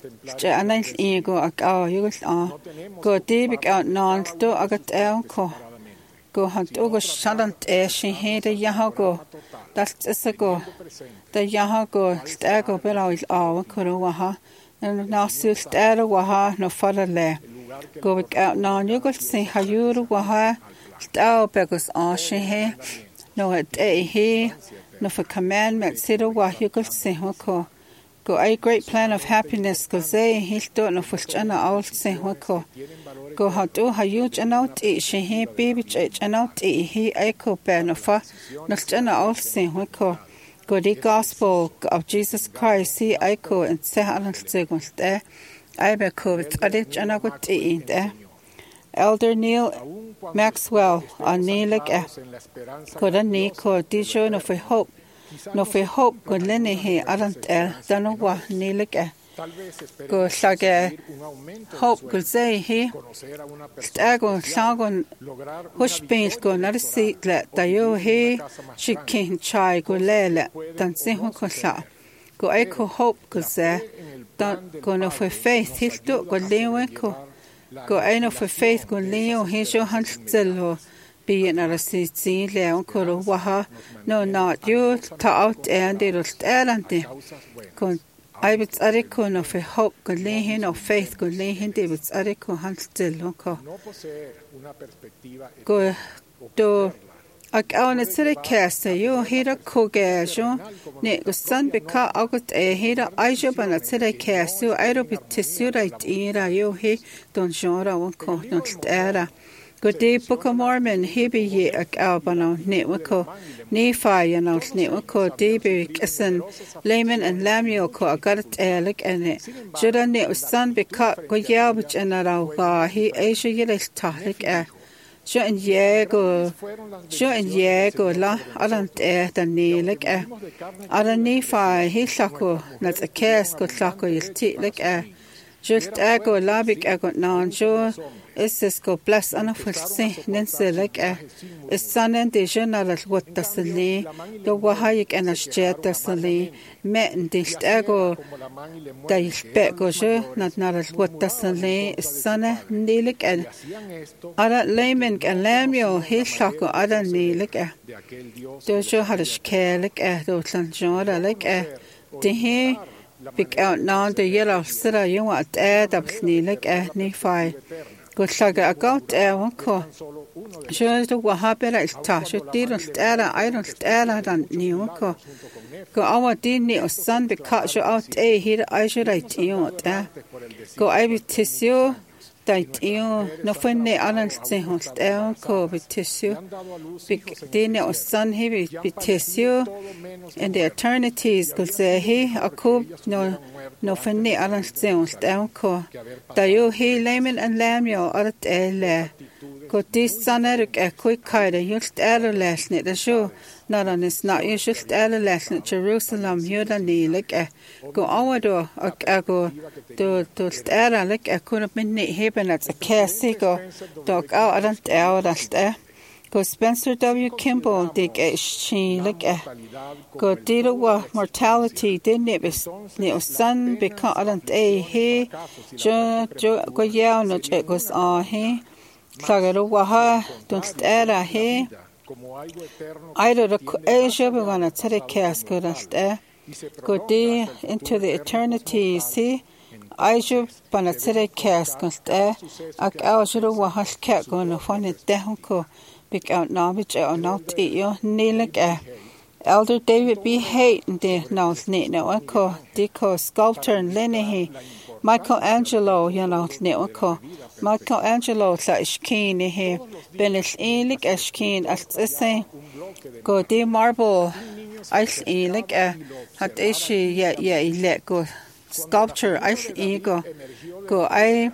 a nice ego a you go go deep out non do agat elko go hat o go shalant e she he the yahago that's a go the yahago star go below is all kuro and nasir star waha no father le go out non you go see how you waha star because on she he no at a he no for commandment sit a wa you go see hoko go a great plan of happiness go say he don't know for chana all say hoko go how do how you out e she he baby and out e he echo ben of no chana all say hoko go the gospel of Jesus Christ he echo and say on seconds there I be covid adich and I got e there Elder Neil Maxwell on Neil could a knee called Dijo no for hope no for hope good lenny he aren't el dano wa Neil go sage hope could say he stago sagon hush beans go not a seat let the yo he she king chai go lele dan se ho ko sa go echo hope could say don't go no for faith he do go lewe ko go ein of faith go leo he jo hans zello be in a city leon ko waha no not you ta out and it was erante go I would ariko no for hope go lehin of faith go lehin de would ariko hans zello ko go do Ag awn y tyri cesta yw hira cogesio, ne go san beca agot e hira aisio ban y tyri cesta yw airo bit tisio rhaid ira yw hi don genre wan co don stera. Go de Book of Mormon hebi ye ag aw ban aw netwako, Nephi an aw netwako debi kisan Laman and Lemuel ko agarat elig ene. Jura ne o san beca go yawbich en araw ga hi aisio yilis tahlik e. Jo en jego, jo en jego la alant e dan neelig e. Aran Nephi he llako nad a kes go llako il titlig e. Just ego labig ego nan jo is this go bless anafulsi ninsilig e. Is sanen de journal al wat dasali, do wahayik en asjet dasali, meten dicht ego da ich bego jo nad naral wat dasali, is sanne neelig e. Ara Laman and Lemuel he llako ara neelig e. Do jo harish kelig e, do tlan jora lig e. De he big out now the yellow sira you want add up neelig e Nephi. Go llaga a gaut e wan ko. Jo do wahabera is ta, jo dir on stera, I don't stera dan ni wan ko. Go awa din ni o san be cut jo out e here I should write you e. Go I be tissue dait you no funne anan se host e wan ko be tissue. Big din o san he be tissue in the eternities go say he a ko no no funne anan se host e wan ko. Da yo he Laman and Lemuel arat e le. go dí saneric e cuicaide just eile leisnit a siú nar an is na is just eile leisnit Jerusalem hiúd a nílig e go áwadó ag a go do dúlt eiralig e cúna minni heben at a cési go dog á adant eiralt e go Spencer W. Kimball dig e sílig e go díra wa mortality din nibis ni o san beca adant e he jo jo go yawnach e gos á he Tlagaro waha dúlt eira he Either Asia begana tere cas godalt e go dé into the eternity see Asia bana tere cas golt e ag áisiú wahal ce go na fanna dehunco big out knowledge e on out e yo nílig e Elder David B. Hayton de nált ne no ko dico sculptor and linehi Michelangelo yanaut ne ko Michelangelo la iskeen he benis elig iskeen as say go de marble ice elig e hat ishi ya ya let go sculpture ice ego go I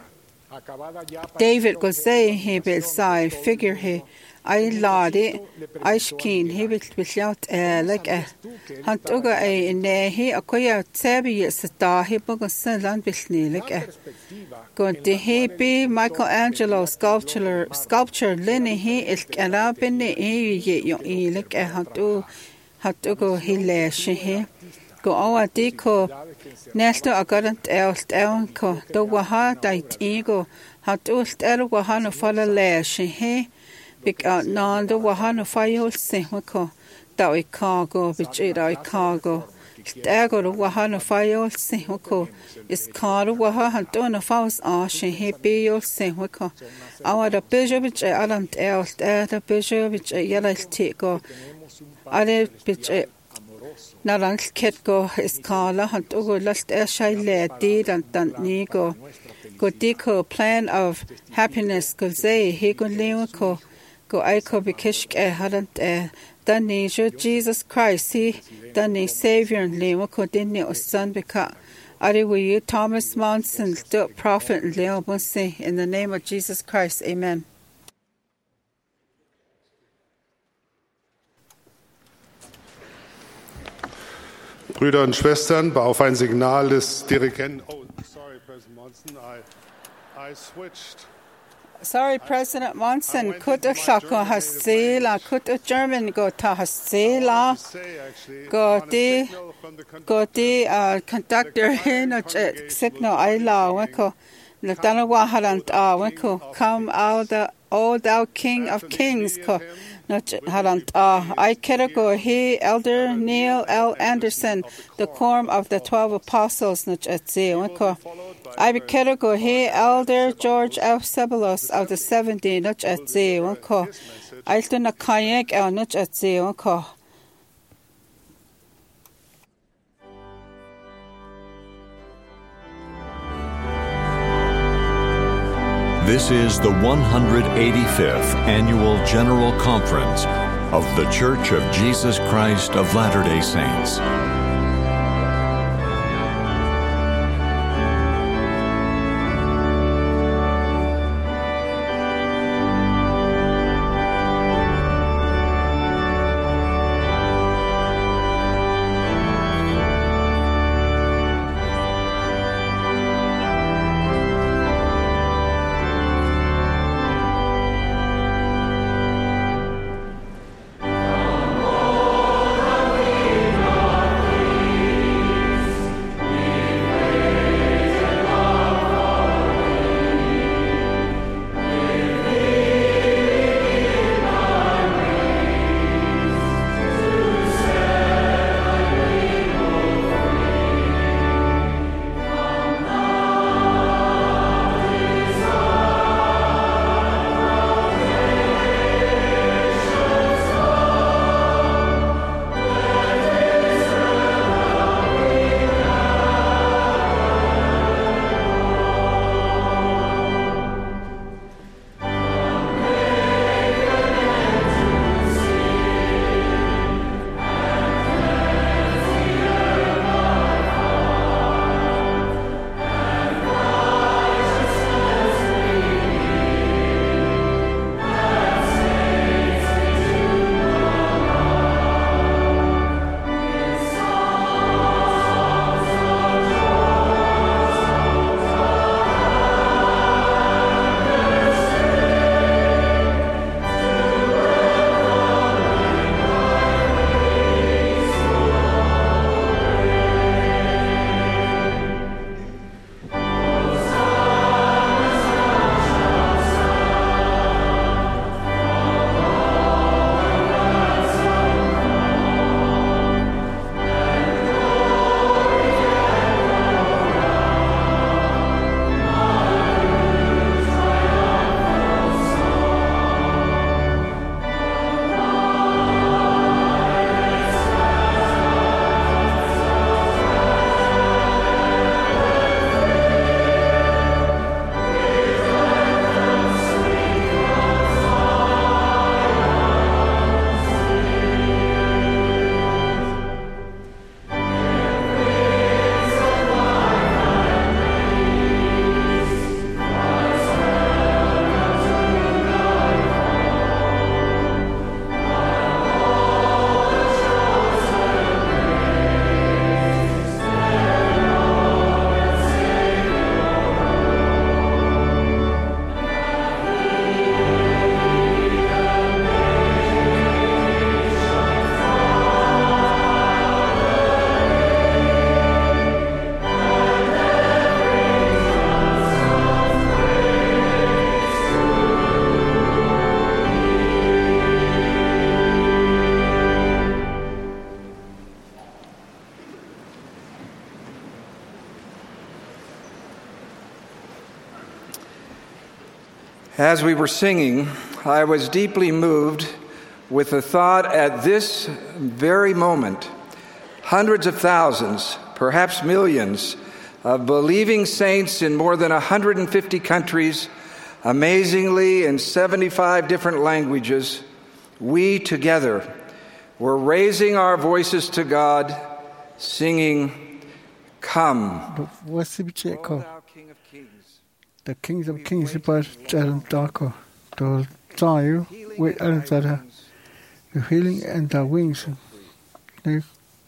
David go say he be side figure he I ladi iskeen he will be out uh, like a hunt uga a in he a koya tsebi sa da he bugo san land bisni like a go de he be Michelangelo sculpture sculpture linne he is kana binne he ye yo e like a hunt u hunt ugo he lesh he go awa diko nesto agarant elst elko do waha dait ego hat ust er wahana fala lesh he Big out nanda wahana fayol sehwako da I cargo bichira I cargo stago wahana fayol sehwako is car waha dona faus ashe he beyol sehwako awa da bejo bich alant elst er da bejo bich yelal tiko ale bich narang ketgo is kala hunt ugo last er shaile did and dan nigo go diko plan of happiness go say he go lewako go aiko bikishk e hadant e dani jo Jesus Christ he dani Savior and lewa ko dinni o son bika ari we Thomas Monson do prophet and leo bunsi in the name of Jesus Christ amen. Brüder und Schwestern, auf ein Signal des Dirigenten. Oh, sorry, President Monson, I I switched. Sorry, President Monson, could a shako hasela, could a German go to hasela, go the go the uh, conductor in a signal I law, weko, Natana Wahalant, ah, weko, come out the O thou King of Kings, ko, not Halant, ah, I can go he, Elder Neil L. Anderson, the quorum of the twelve apostles, not at sea, weko. I be go he Elder George F. Sebelos of the seventy nuch at zee wonko. I do na kayak el nuch at zee wonko. This is the one hundred eighty-fifth Annual General Conference of The Church of Jesus Christ of Latter-day Saints. As we were singing, I was deeply moved with the thought at this very moment, hundreds of thousands, perhaps millions, of believing saints in more than one hundred fifty countries, amazingly in seventy-five different languages, we together were raising our voices to God, singing, "Come, O thou King of Kings." The Kings of Kings about Adam Darko, to tell you with Adam the healing and the wings. Come,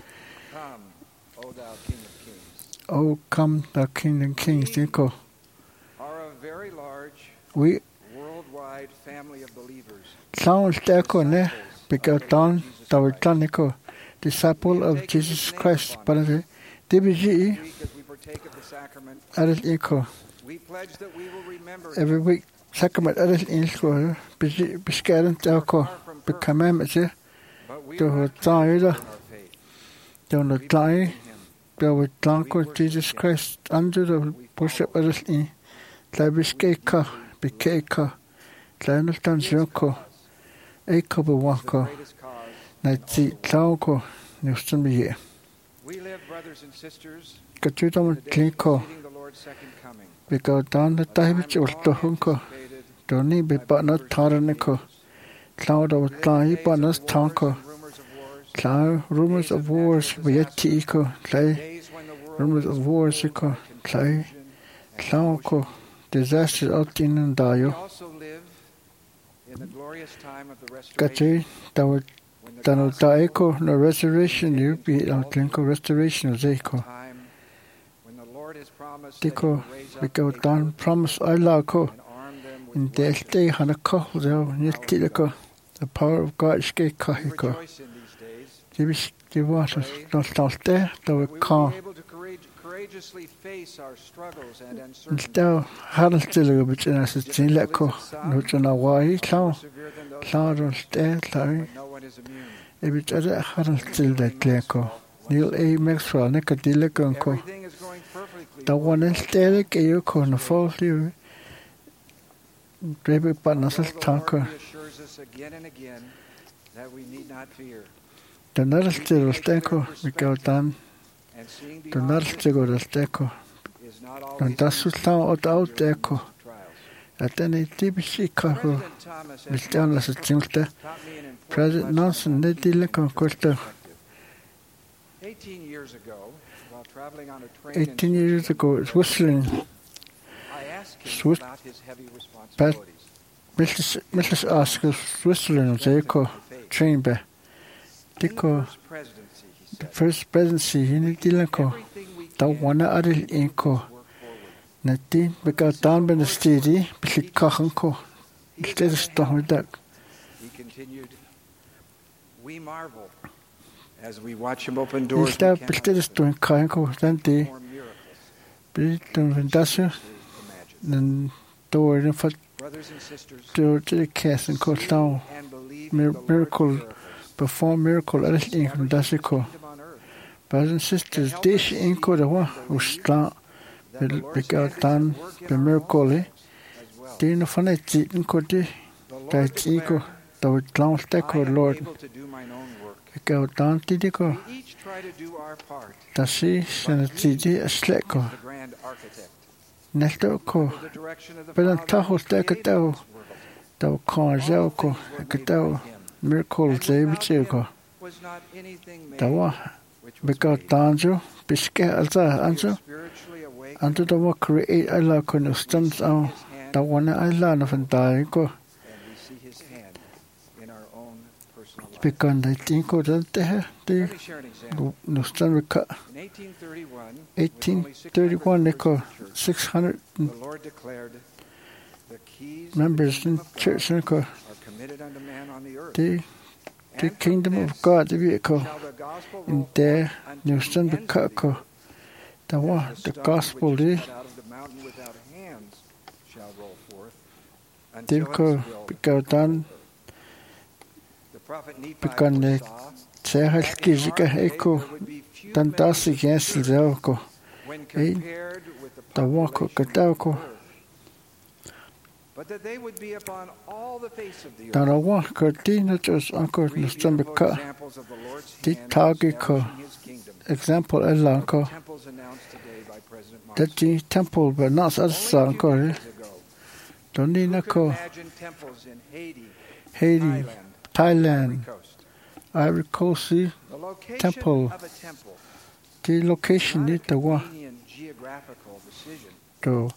O thou King of Kings. Oh, come, the King of Kings. We are a very large, we worldwide family of believers. Sounds Darko ne, because Don, the disciple of Jesus Christ, but the D B G, Adel Eco. We pledge that we will remember Every week, sacrament Adel Eco, Biscaran Darko, become it, to tie the don't apply the with Blanco Jesus Christ under the worship Adel E. Labiscaka, Bicaka, Lanatan Joko, Eco Bewako, Nati Tauko, Newston Be. We live, brothers and sisters, Katutam Kliko, the Lord's second coming. because down the time which was to Hunko, don't need be but not Taranico, cloud of Tly, but not Tonko, cloud rumors of wars, Vietico, clay, rumors of wars, clay, cloudco, disasters out in and Dio. In the glorious time of the restoration, Katu, Dano Daiko, no restoration, you be out Linko restoration of Zeko. Diko, because Dan promise I lako, in death day Hanako, Nitilico, the power of God is gay Kahiko. Give give us not out there, though it can't. Instead, hadn't still a bit in us, it's in Leko, not in a way, clown, cloud on stairs, sorry. If it's other hadn't still that Leko. Neil A. Maxwell, Nicodilico. The one is there, Gayoko, and the fall you. Baby Panasas Tanker. The another still Steko, because Dan. The another still the Steko. And that's what sound out Echo. At any deep sea cargo, Miss Jonas at Jimster. President Nelson, Neddy Lincoln Costa. Eighteen years ago, while traveling on a train Eighteen years ago, it's whistling. I asked him about his heavy responsibilities. Missus Missus Oscar whistling on the Echo train by Dico. The first presidency in the Dilanco. The one other Inco. Nothing because down by the steady, Billy Kahanko. Instead of stormy duck. He continued, we marvel. As we watch him open doors, Instead of still doing Kahanko, then they built them Vendasio, then door in for to the cast and coast down. Miracle, perform miracle, everything from Dasico. Brothers and sisters, dish inco the one who start because done the miracle, eh? Dino Fanetti inco di, that ego, the with clown stecco, Lord. Go down Tidico. The sea and the Tidi a slecco. Nestoco. But Tahoe stecco, the Conjaco, a catao, miracle, Zabichico. The one. Because Danjo, Bisca, Alza, Anjo, under the work create a lot of stands on the one I learn of and Diego. Because I think that they no stand with eighteen thirty-one, they call six hundred members in church. They the kingdom of God, the vehicle, in there, you stand the kako. The what? The gospel, the they go, because done, because they say, Haskizika echo, then that's against the Elko. The walk of Katako. Dan a wa ka dina just anko na stambika. Di tagi ko example elanko. That di temple but not as sanko. Donina ko Haiti, Thailand, Ivory Coast temple. The location is the one. To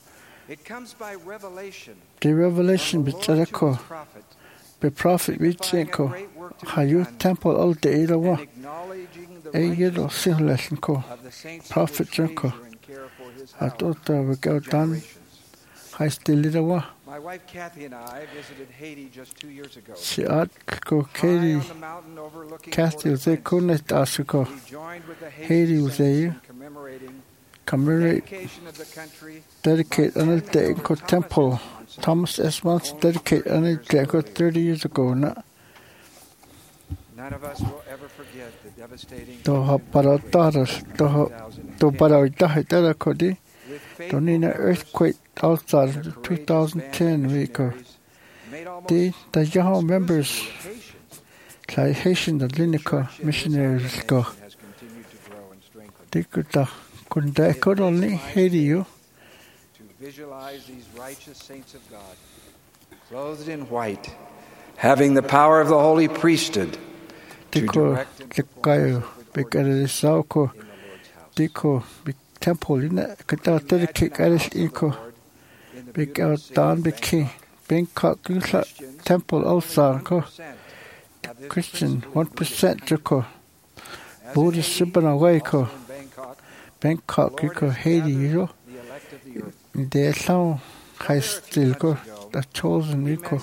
the revelation bitarako. The prophet Vichenko. Hayu temple all the either one. A year simulation ko. Prophet Jenko. I thought I would go down. I still little one. My wife Kathy and I visited Haiti just two years ago. Si at ko Katie, Kathy was there. Couldn't ask ko. Haiti was there. Commemorate, dedicate another day ko temple. Thomas S. Monson dedicate another day ko thirty years ago. Na. None of us will ever forget the devastating. To ha para taras, to ha to para itahe tara ko di. To nina earthquake outside of two thousand ten week. The the young members, like Haitian the Linica missionaries go. They could couldn't they could only Haiti you. To visualize these righteous saints of God, clothed in white, having the power of the holy priesthood. Diko dikayo because sauko diko temple in it kata dedicate aris iko big out down big king Bangkok temple also ko Christian one percent ko Buddhist subana way ko Bangkok ko Haiti yo de sao high still ko the chosen ko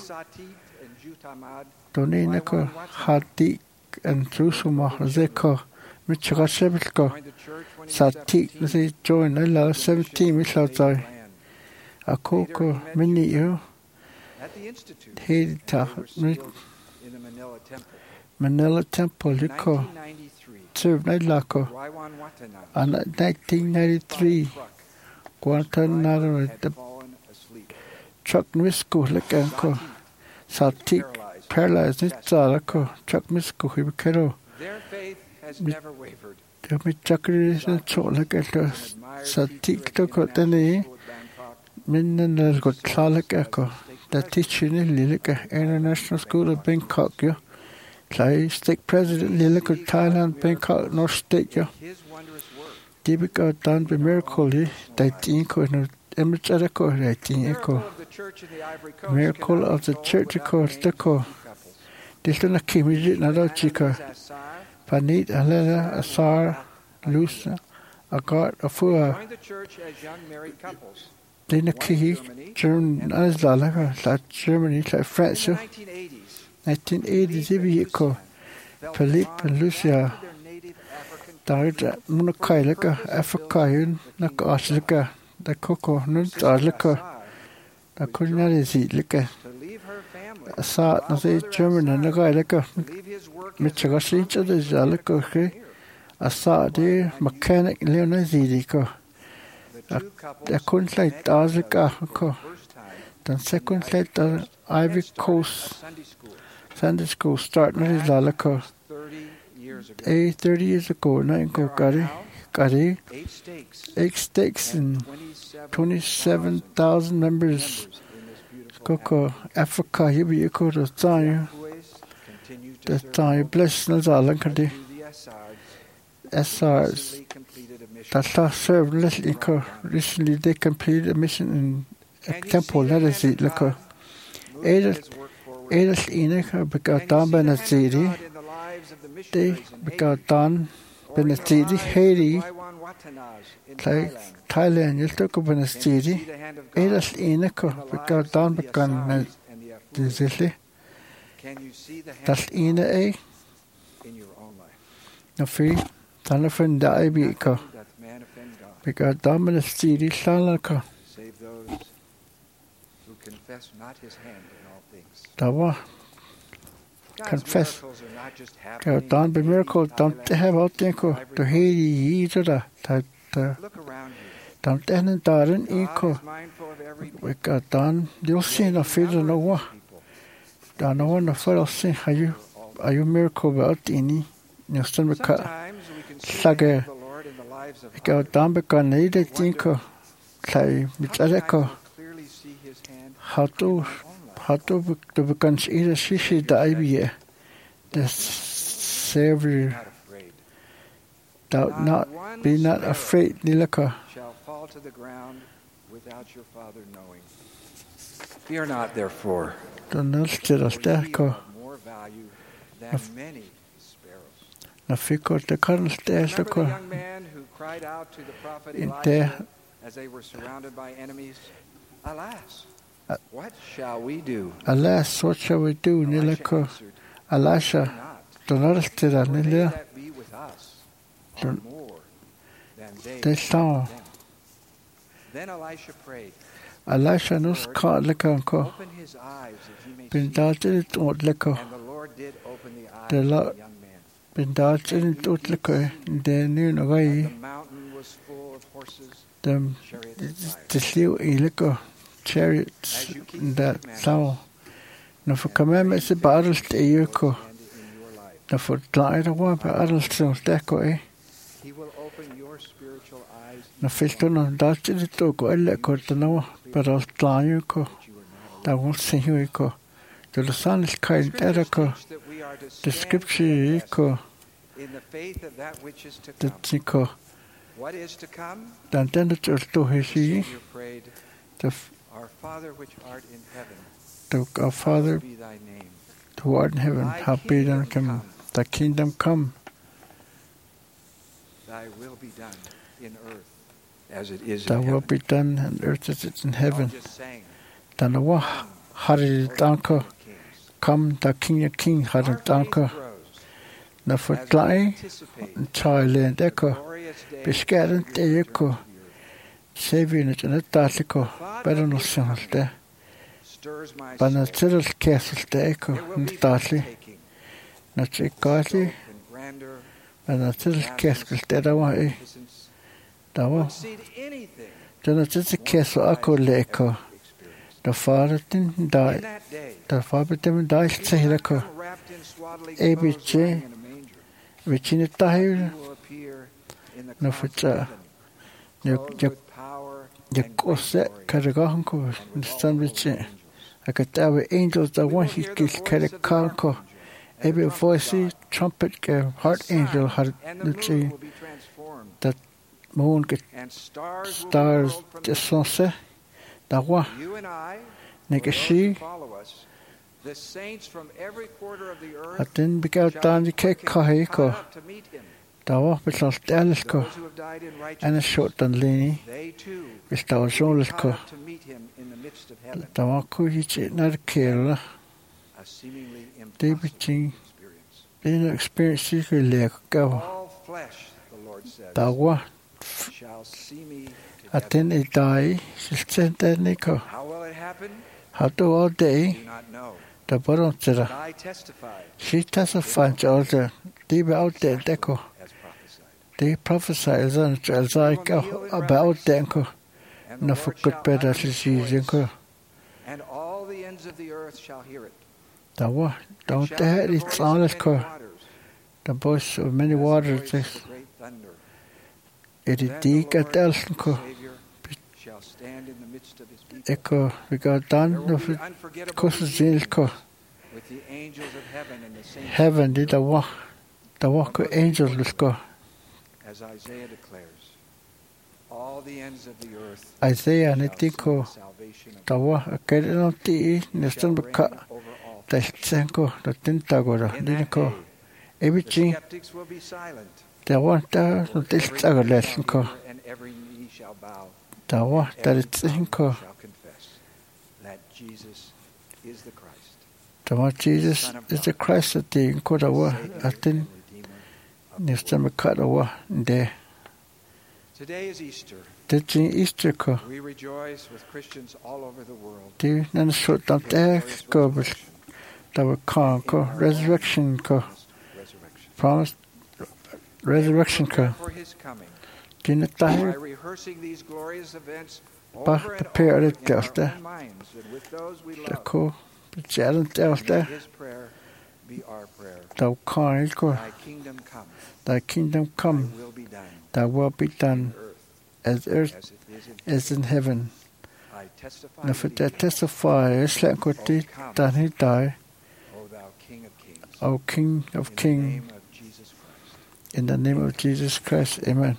donina ko hati and Jerusalem zeko Michigan Shebelko Sati they join I love seventeen Mishla Akoko mini you Hita Manila Temple Liko served Nilako and nineteen ninety three Guantanamo the Chuck Misko Likanko Sati paralyzed Nitzalako Chuck Misko Hibikero. Their faith has never wavered. Mi chakri se chola ke to satik to ko tani minna nal ko chala ke ko the teaching lilika International School of Bangkok yo Clay State President lilika Thailand Bangkok North State yo Dibika done by miracle that tin ko no image ara ko tin ko miracle of the church ko ko this na kimi na do chika Panit Alena Asar Lusa Agat Afua Dina Kihi German Azalaka like Germany like France nineteen eighty Zibiko Philippe and Lucia Darja Munakai African Nakaslika the Coco Nuntalaka the Kulinari Lika Asat Nazi German and Nagalaka Michigasi each other Zalako Asad mechanic Leonazidiko. I couldn't like Dazika. Then second later Ivy Coast Sunday School start na Zalako. Eight thirty years ago, nine go Gary Gary eight stakes and twenty seven thousand members. Coco Africa Yibiko the time the time blessed Nazalan S Rs that served little recently they completed a mission in a temple that is it like a Edith Edith Enoch because down by the city they because down by the city Haiti like Thailand you took up in the city Edith Enoch because down because the city that's in a no free Tanafin da Ibika because down by the city Salaka save those who confess not his hand in all things. Dawa confess go down by miracle don't have out there to Haiti either that that Dan den dagen i ko. We got done. You'll see no feed no wa. Dan no no for us are you are you miracle about ini. Nestan we ka. Sage. We got done be kan need it tinko. Kai mit aleko. How to how to to bekan ida shishi da ibie. The Savior. Doubt not, be not afraid, Nilaka. Shall fall to the ground without your father knowing. Fear not, therefore. Don't know the More value than many sparrows. Na fico the carnal stairs the Remember the young man who cried out to the prophet Elijah as they were surrounded by enemies. Alas, what shall we do? Alas, what shall we do, Nilaka? Elisha, don't understand that, Nilaka. More than they. They saw. Then Elisha prayed. Elisha knows caught liquor and co. Open his eyes that he may Been see. dodged it out liquor. And the Lord did open the eyes The of Lord the young man. been dodged it out liquor. They knew no The way. mountain was full of horses, The chariots of fire. the slew in liquor. Chariots in that saw. No for commandments the battles to Yoko. No for glide a war battles to Deco, eh? He will open your spiritual eyes. Na filter no dodged it to go liquor to know. But I'll fly you co. That won't see you co. To the sun is kind erico. The scripture eco. In the faith of that which is to The come. tico. What is to come? Dan then the church to his Savior prayed, the Our Father which art in heaven, the our Father hallowed be thy name. who art in heaven, Thy happy them kingdom come. come. Thy kingdom come. Thy will be done in earth as it is Thy in will heaven. be done on earth as it is in We all heaven. just sang, Dan the wa hari danko. Kings. Come the king of king hari Our faith danko. grows Na as we fortlai anticipate Thailand the echo. glorious day Beskæren of det your echo. earth. Saving it in a tatliko. Better no singles there. Stirs my But na soul. tiddles castles the echo. There will In be the tatli. breathtaking Na tre godly. scope and grandeur, But na tiddles castles there da wa eh. magnificence, Da wa. exceed anything Den er til castle akko leko. Da farer din in dag. that day. Da farer dem dag til leko. Wrapped in swaddling A B clothes, J. lying in a manger. Vicine He dag. will appear in the No clouds of fita. heaven, Jeg clothed jeg with power jeg and går great se glory, kan det gå han ko. and Den with all stand holy vicine. angels. Jeg kan der være angels der We var will he hear the gil voice kan of det the kan ko. archangel and the Every trumpet voice of God. trumpet ke heart The sun angel har and the nu moon til will be transformed, moon ke and stars will be stars hurled from det the så se. Der var You and I, ne or kan those sige who follow us, the saints from every quarter of the earth, at den begav shall dan be de kan quick ko and he caught ko. up to meet him. Der var beslagt alles ko. Those who have died in En righteousness, short dan leni. they too Hvis der var will be journalist caught ko. up to meet him in the midst of heaven. Der var ko hit når kære. A seemingly Det impossible betyder experience. det er en experience i læg gav. All flesh, the Lord says, Der var shall see me at together. den i dag så den ikke. How will it happen? Har du all day Do not know. der bare til dig. But I testify She testified also. Det var out der deko. as prophesied. Det prophesied altså altså ikke about den ko. And the Når Lord for shall godt bedre utter til his sige den ko. voice, and all the ends of the earth shall hear it. Der var der var It shall det be her the i voice of trænes many ko. waters, Der boys of many as the waters. voice of the great thunder. Er Then det the diga Lord, delsen the ko. Savior, shall stand in the midst of his people. Eko vi går dan There når will be vi unforgettable kurser reunions zil ko. with the angels of heaven and the saints, Heaven det der var der var ko angels ko. as Isaiah declares. All the ends of the earth Isaiah shall ne see tiko the salvation of der var kan det nok det næsten shall beka. reign over all Der flesh. tænker der den der går der In det that ko. day, the Everything skeptics will be silent. der var der For det every der knee læsen shall ko. hear and every knee shall bow. Der var der Every det tongue tænker shall confess that Jesus is the Christ, der var Jesus is the Christ at det ko der var Savior at den and Redeemer of the næsten world. beka der var det. Today is Easter. Det er Easter ko. We rejoice with Christians all over the world. Det er en så der der går der var kan ko resurrection ko. Resurrection. Promised resurrection ko. For his coming, Dina by tahi rehearsing these glorious events pa over and prepare over it in our delta. own minds, and with those we Da love. ko jalan And delta. let His prayer be our prayer. Da kail ko. Thy kingdom come, Thy kingdom Thy come. will be done Thy will be done as earth as it is in as in heaven. I testify Na for to det thee, testify isla ko ti dan hi dai. O thou King of kings, O King of in the Kings, name of Jesus Christ. in the name of Jesus Christ, amen.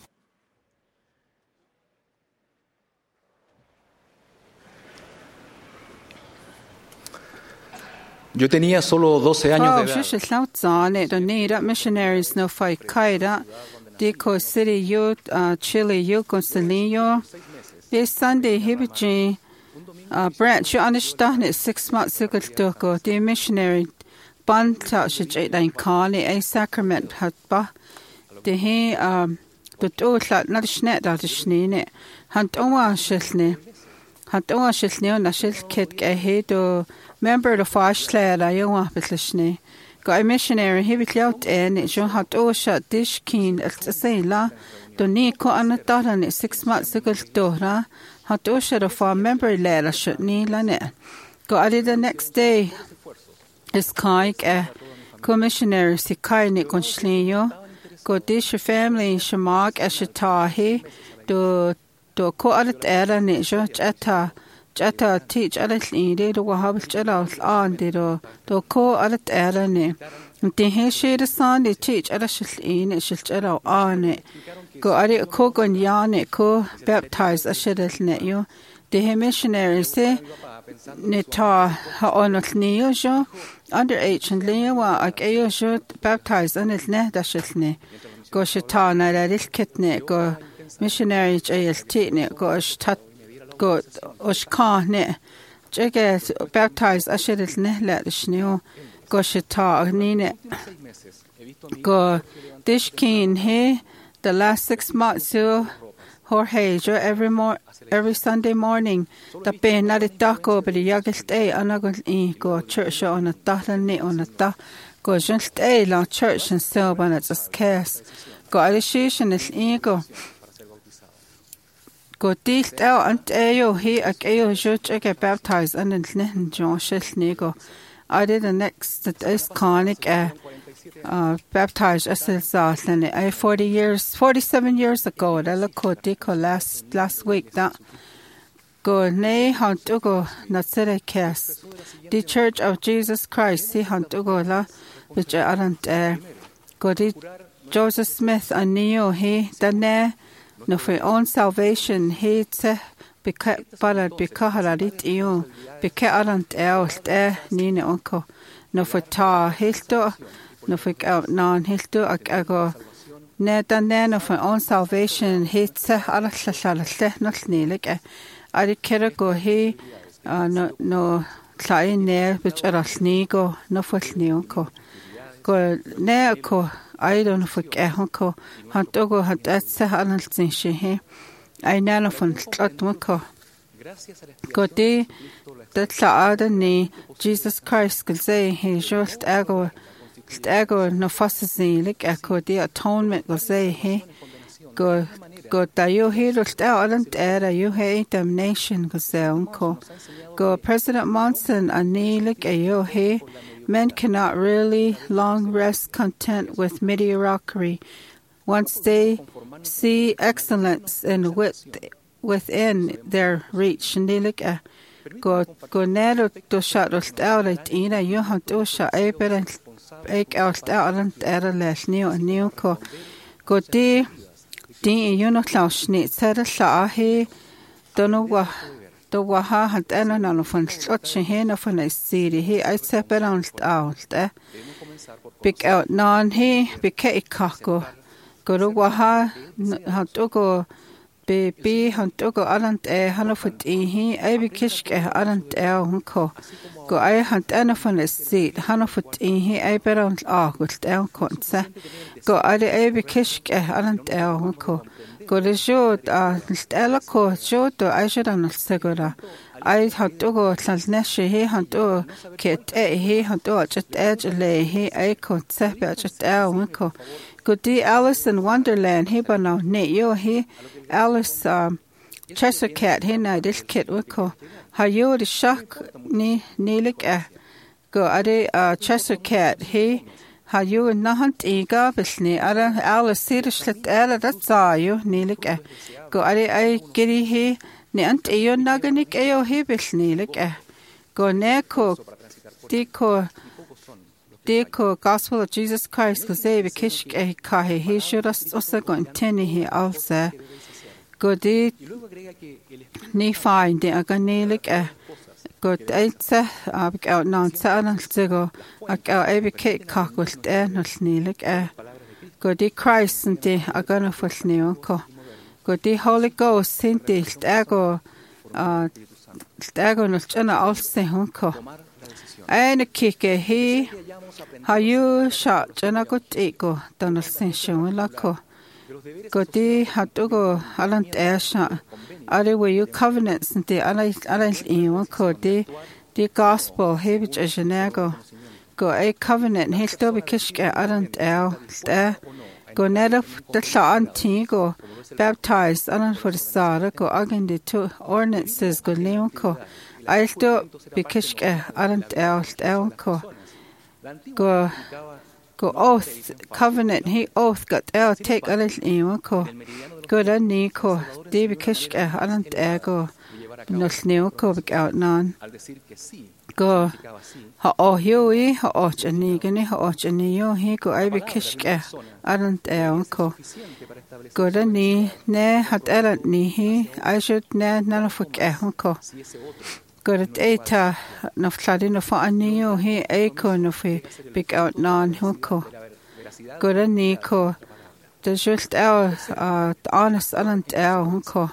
Yo tenía solo doce años Oh, de she edad. should out on it. Don't need that missionaries no fight kaida. Dico City youth, uh, Chile youth, Constellino. This Sunday, Hibichi, uh, branch, you understand it six months ago, Doko, the missionary, Banta, should eat in Kali, a sacrament, hat ba. The he, um, the two slat, not a schnet out of schnee, Hunt Owa Shilne. Hunt Owa Shilne, and a shil kit, a head or member of Ashland, I owe up with Lishne. Got a missionary, he would out in it, you had all shot dish keen at the same la. Don't need co on a dot on it six months ago, Dora. Had all shot of our member letter should need on it. Got it the next day. Is kaik a commissioner, si kaini conslio. Go dish your family, shamak as she tahi. Do do co on it era nijo jetta. Jetta teach a little idea to have jetta on the do do co on it era ne. The he she the son they teach a little in it shall jetta on it. Go at it co gon yarn it co baptize a shittle net you. The he missionary say Nita ha on it neo jo under H and Leo a gayo should baptize on it ne that shall ne. Go shita na that is kitne go missionary jail titne go shtat go oshka ne. Jege baptize a shittle ne let the snow go shita nine go dish keen he the last six months so Jorge jo every mor every Sunday morning the pen na it dako but the youngest day anagon e go church on a dot and ne on a dot go just day la church and so when it's a case go initiation is ego go dicht out and ayo he a ayo jo get baptized and then ne jo shil nego I did the next that is conic uh Uh, baptized as a salt and I forty years, forty-seven years ago. I look at last last week that go nay hunt to go not said I cast the Church of Jesus Christ. See hunt to go la which I aren't uh, go the Joseph Smith and Neo he the ne no for own salvation he te because but because I did you because I aren't else there Nina uncle no for ta histo. No fik out non hilto ag ago ne dan ne of own salvation hit se ala llall lle no snilig e ari kera go he no no llai ne which ara snigo no fol niu ko go ne ko I don't fik e ko han go hat et se ala sin she he I ne no fon tlot mo ko go de that la ada ni Jesus Christ could say he just ago Ego no fossi like echo the atonement go say he go go da you hear the talent era you hate damnation go say uncle go President Monson and knee like a you he men cannot really long rest content with mediocrity once they see excellence and wit within their reach and they look at go go nero to shut us out at ina you have to shut a Ek out out era les new and new ko go di di you know klaus ni said a sa he don't know what the waha had an an von such he no von a city he I separate out eh big out non he big kako go to waha had to go be be had to go alant eh hano fut e he I be kish ke alant eh ko go I had an von a seat hano fut e he I beround ah gut down konse go I I be kish ke alant eh ko go the jod a stella ko jod I should an segura I had to go tlal neshi he had to kit eh he had to just edge le he I ko se be just eh ko Go di Alice in Wonderland he ba no ne yo he Alice um, Cheshire Cat he na dis kit wiko. Ha yo the shock ni nilik eh. Go ade uh, Cheshire Cat he ha yo nahant ega bisni ara Alice sirish lit era dat sa yo nilik eh. Go ade ay giri he ne ant eyo naganik eyo he bisni lik eh. Go ne ko di ko di ko Gospel of Jesus Christ go say be kishk eh kahe he should us also go intini he also go di ni find the aganilik eh go eitsa ab out non sana go ak ebe ke kakult eh no snilik eh go di Christ and di agana fulni ko go di Holy Ghost sinti ego uh ego no chana also hunko Eine kike he ha you shot jana go ego donal sensation la ko go di hatugo alant asha are we you covenants and the alai alai in ko di di gospel he which is nego go a covenant he still be kishke alant el sta go net up the anti go baptized alant for the sara go again the two ordinances go leon ko I still be kishke aren't else elko go go oath covenant he oath got el take a little imko go then niko de be kishke aren't ego no sneo be out non go ha oh hui ha och ani gani ha och ani yo he go I be kishke aren't elko go then ni ne hat erant ni he I should ne none of ko Got it eta no fladi no fa anio he eco no fe big out non huko. Got a nico the just our uh honest alant our huko.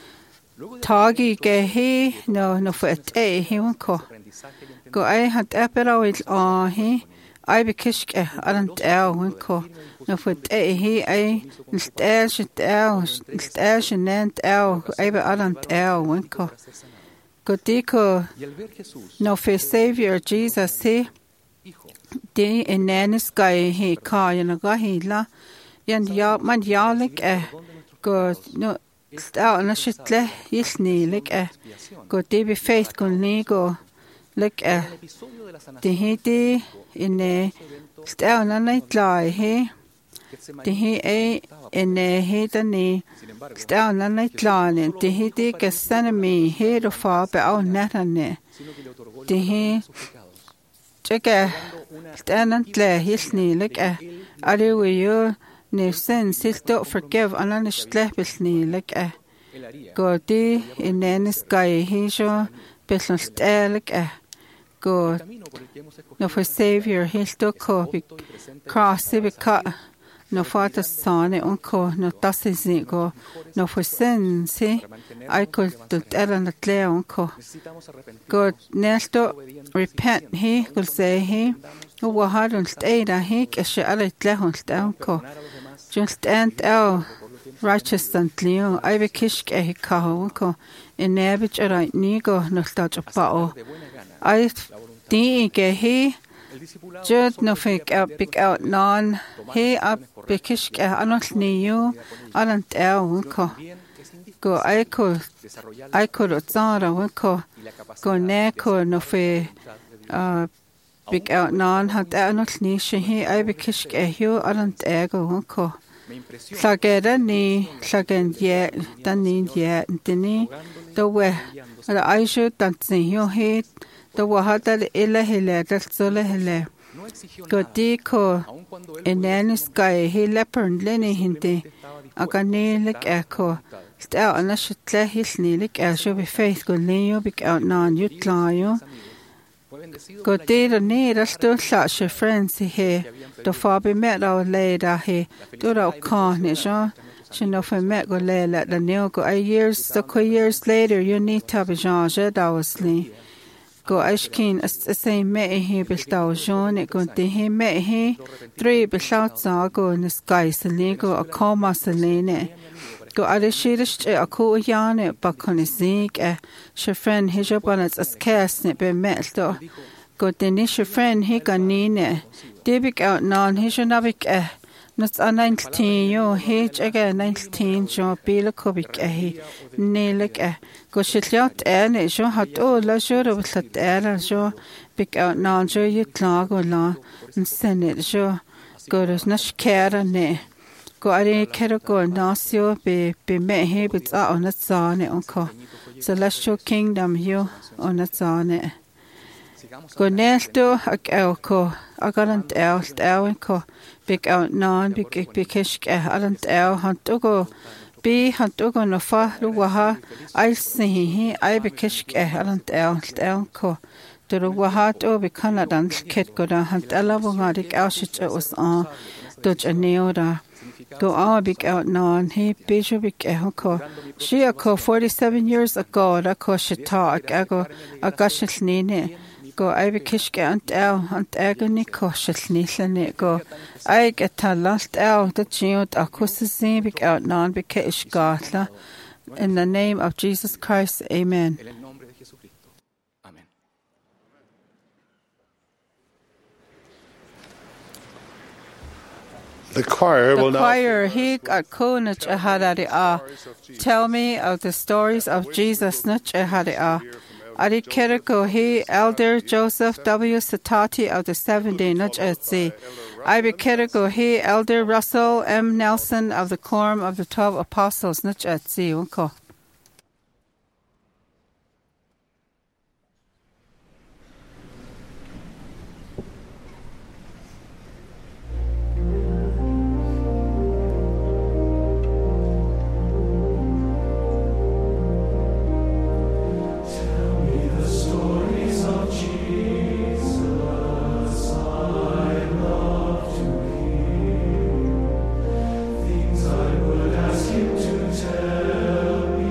Tagi ge he no no for it e he huko. Go I had epera with ah he I be kishke alant our huko. No for it e he I stash it our stash and nant our I be alant our huko. Godiko no fe Savior Jesus he de enanis guy he ka yana ga he la yan ya man yalik eh go no sta na shitle yisni lik eh go de be faith go ni go lik eh de he de in eh sta na night lie he de he e in eh he da ni sta na night lie de he de ke sanami he do fa be au natane de he cheke sta na tle hisni lik eh are we you ne sin sil to forgive anan stle bisni lik eh go de in enes guy he jo bisn stelik eh go no for Savior he sto ko cross be cut no fata sane unko no tasisi go no for sin see I could do eran the clear unko God nesto repent he will say he who will hard on stay that he is alle tlehons unko just and el righteous and leo I be kishk e ka unko in nebich right nigo no start up bao I di ge he Jud no fake out big out non he up bikishke anot niu alant el ko go I could I could zara ko go ne ko no fe uh big out non hat anot ni she he I bikishke hu alant ego ko sagera ni sagen ye dan ni ye dini the we I should dancing you he the wahada ila hele dat sole hele godiko enanis guy he leopard lene hinte aganelik echo sta ana shitle hisnilik er should be faith go leo big out non utlayo godira ne rasto sa she friends he the fabi met our later he do ra kan ne jo she no fe met go le let the new go years so years later you need to be Jean Jedawsly go ashkin as say me he biltaw jon e go de he me he three bilat sa go in the sky se go a koma selene go ale shirish a ko yane bakon zig e she friend he job on as cast ne be metal go de ni she friend he ganine debik out non he should nabik e Nuts a nineteen yo hage aga nineteen jo bela kubik ahi nelik a go shitliot ane jo hat o la jo roblat era jo big out na jo yitlag o la nsenit jo go ros nash kera ne go ari kera go nasio be be me he bits a on at zane onko celestial kingdom yo on at zane go nelto ag elko agarant elt elko big out non big big kishk alant el hantugo be hantugo no fa luwaha I see I be kishk alant elt elko the luwaha to be kanadan kit go da hant elabungadik elshit was on dodge a neoda go on big out non he bejo big elko she ako forty-seven years ago da ko shita ago agashit nene go I be kishke ant el ant agony koshel nilane go I get a last el the chiot akusi big out non be kish gatla in the name of Jesus Christ, amen. The choir the will choir he akunach ahadari a tell me of the stories of Jesus nuch ahadari a Ari Keriko, he Elder Joseph W. Satati of the seventy Nuch Etzi. Ibi Keriko, he Elder Russell M. Nelson of the Quorum of the Twelve Apostles Nuch Etzi. Unko. Things I would ask you to tell me.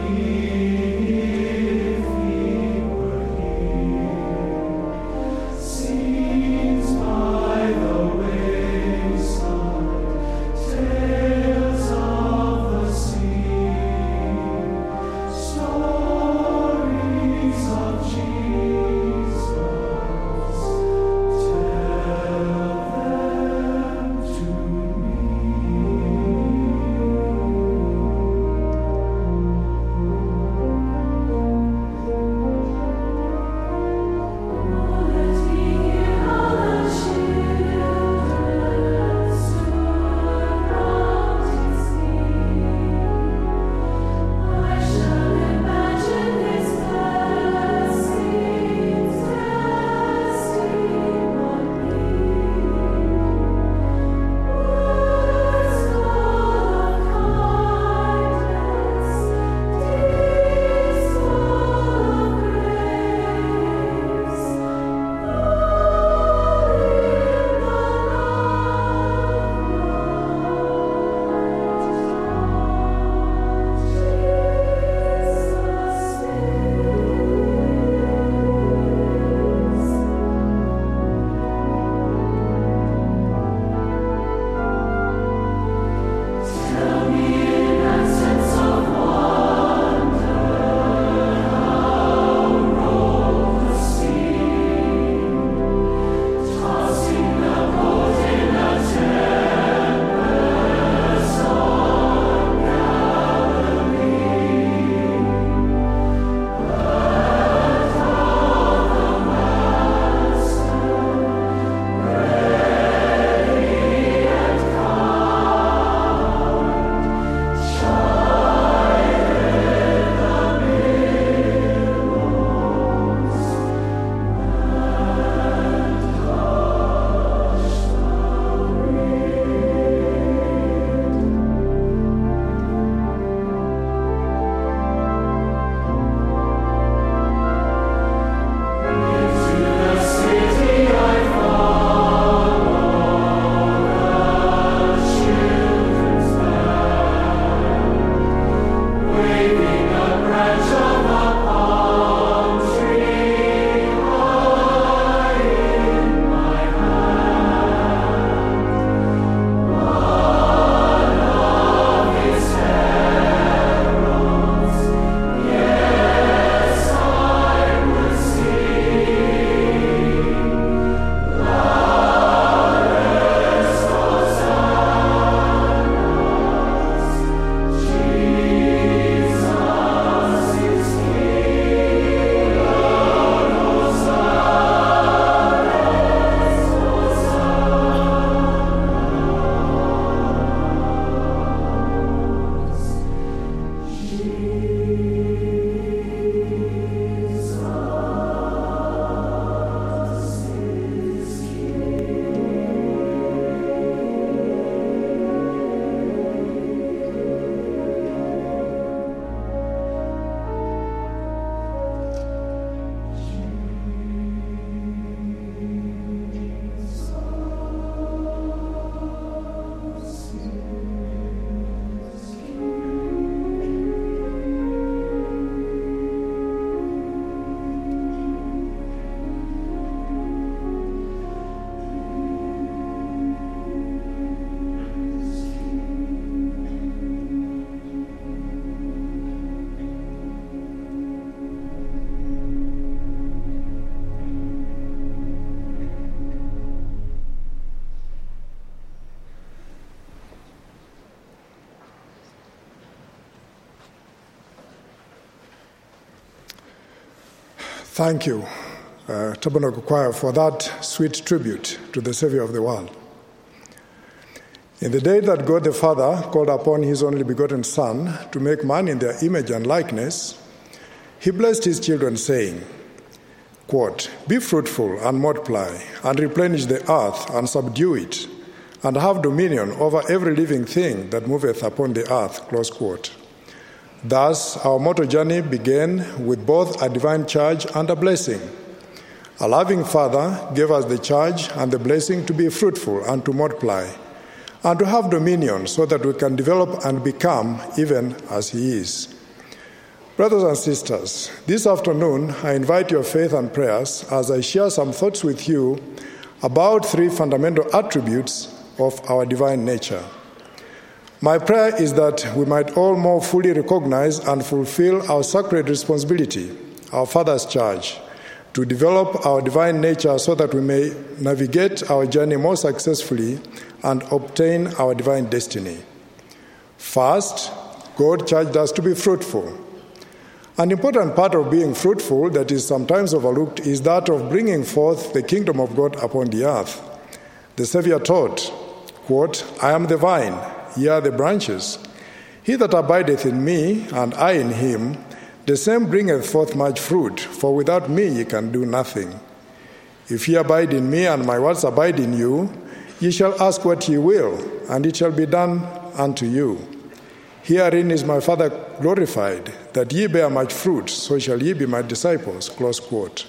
Thank you, uh, Tabernacle Choir, for that sweet tribute to the Savior of the world. In the day that God the Father called upon his only begotten Son to make man in their image and likeness, he blessed his children, saying, quote, "Be fruitful and multiply, and replenish the earth and subdue it, and have dominion over every living thing that moveth upon the earth," close quote. Thus, our mortal journey began with both a divine charge and a blessing. A loving Father gave us the charge and the blessing to be fruitful and to multiply, and to have dominion so that we can develop and become even as he is. Brothers and sisters, this afternoon I invite your faith and prayers as I share some thoughts with you about three fundamental attributes of our divine nature. My prayer is that we might all more fully recognize and fulfill our sacred responsibility, our Father's charge, to develop our divine nature so that we may navigate our journey more successfully and obtain our divine destiny. First, God charged us to be fruitful. An important part of being fruitful that is sometimes overlooked is that of bringing forth the kingdom of God upon the earth. The Savior taught, quote, "I am the vine, ye are the branches. He that abideth in me, and I in him, the same bringeth forth much fruit, for without me ye can do nothing. If ye abide in me, and my words abide in you, ye shall ask what ye will, and it shall be done unto you. Herein is my Father glorified, that ye bear much fruit, so shall ye be my disciples," close quote.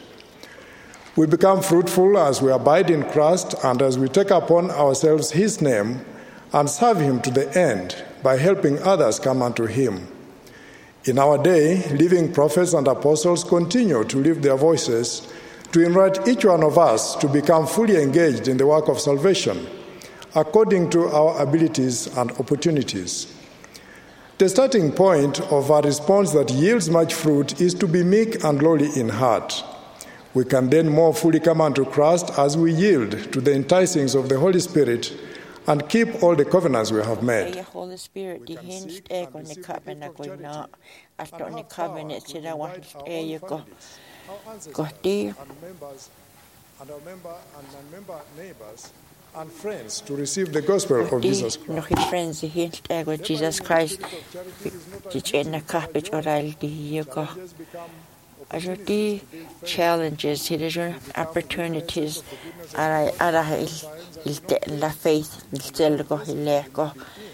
We become fruitful as we abide in Christ and as we take upon ourselves his name and serve him to the end by helping others come unto him. In our day, living prophets and apostles continue to lift their voices to invite each one of us to become fully engaged in the work of salvation, according to our abilities and opportunities. The starting point of a response that yields much fruit is to be meek and lowly in heart. We can then more fully come unto Christ as we yield to the enticings of the Holy Spirit and keep all the covenants we have made. The Holy Spirit, the hinge egg on the covenant, going not after on the covenant, so that one air you go. Go there. And our member and non-member neighbors and friends to receive the gospel of Jesus Christ. No, his friends, the hinge egg with Jesus Christ. Teach in the carpet or I'll be you go. As the challenges, there are opportunities. Ara ara il il la faith il still go il go.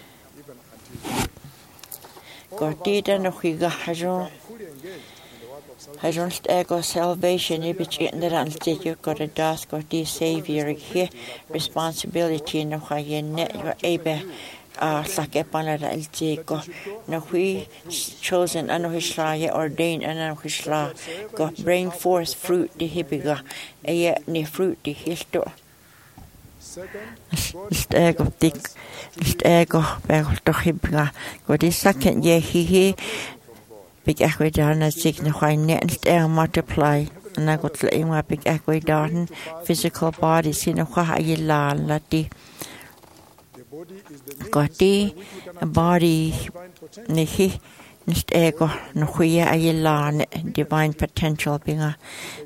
Go dida no higa hajo. Hajon ego salvation ibich in the ran take you got a das got the savior here responsibility no haye net you able uh sake panara il take no we chosen and hishla ordained and hishla go bring forth fruit the hibiga e ni fruit the histo ego tik ego be to hibiga go the second ye he he big equidana signify net and multiply and I got to my big equidan physical body sin ha yila lati goti body nihi nist ego no huya ayila divine potential being a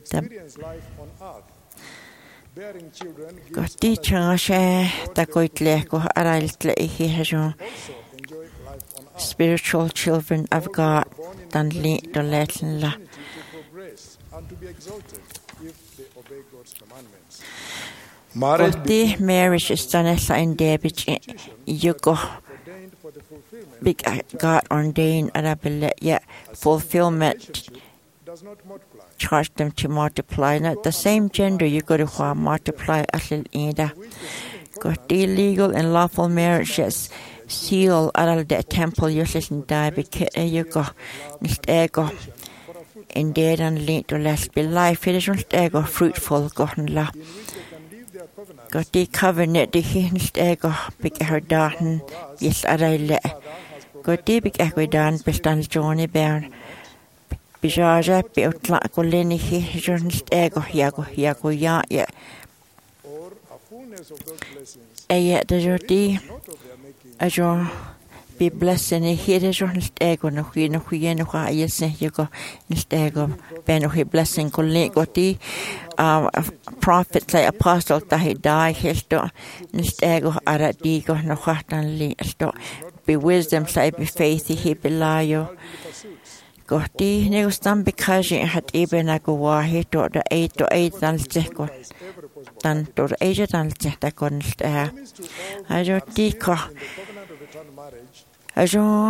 goti change ta koitle ko araitle hi hajo spiritual children of God than le to letten la Goti marriage is done as in David you go big God ordained and I believe yet fulfillment charge them to multiply not the same gender you go to multiply at either Goti legal and lawful marriages seal aral the temple you listen die because you go nist ego in dead and lead to less be life it is nist ego fruitful gotten la got the covenant the nist ego big her darten yes aral got the big equidan bestand johnny bear bijaja be utla koleni he nist ego yago yago ya ya e the jodi ajo be blessed in here is on stego no we no we no ha yes you go stego ben no blessing ko le ko ti um prophet like apostle that he die his do stego ara di go no ha tan le sto be wisdom say be faith he be layo go ti ne stam because he had even a go wa he to the eight to eight dan stego dan to eight dan stego kon sta ajo ti ko ajo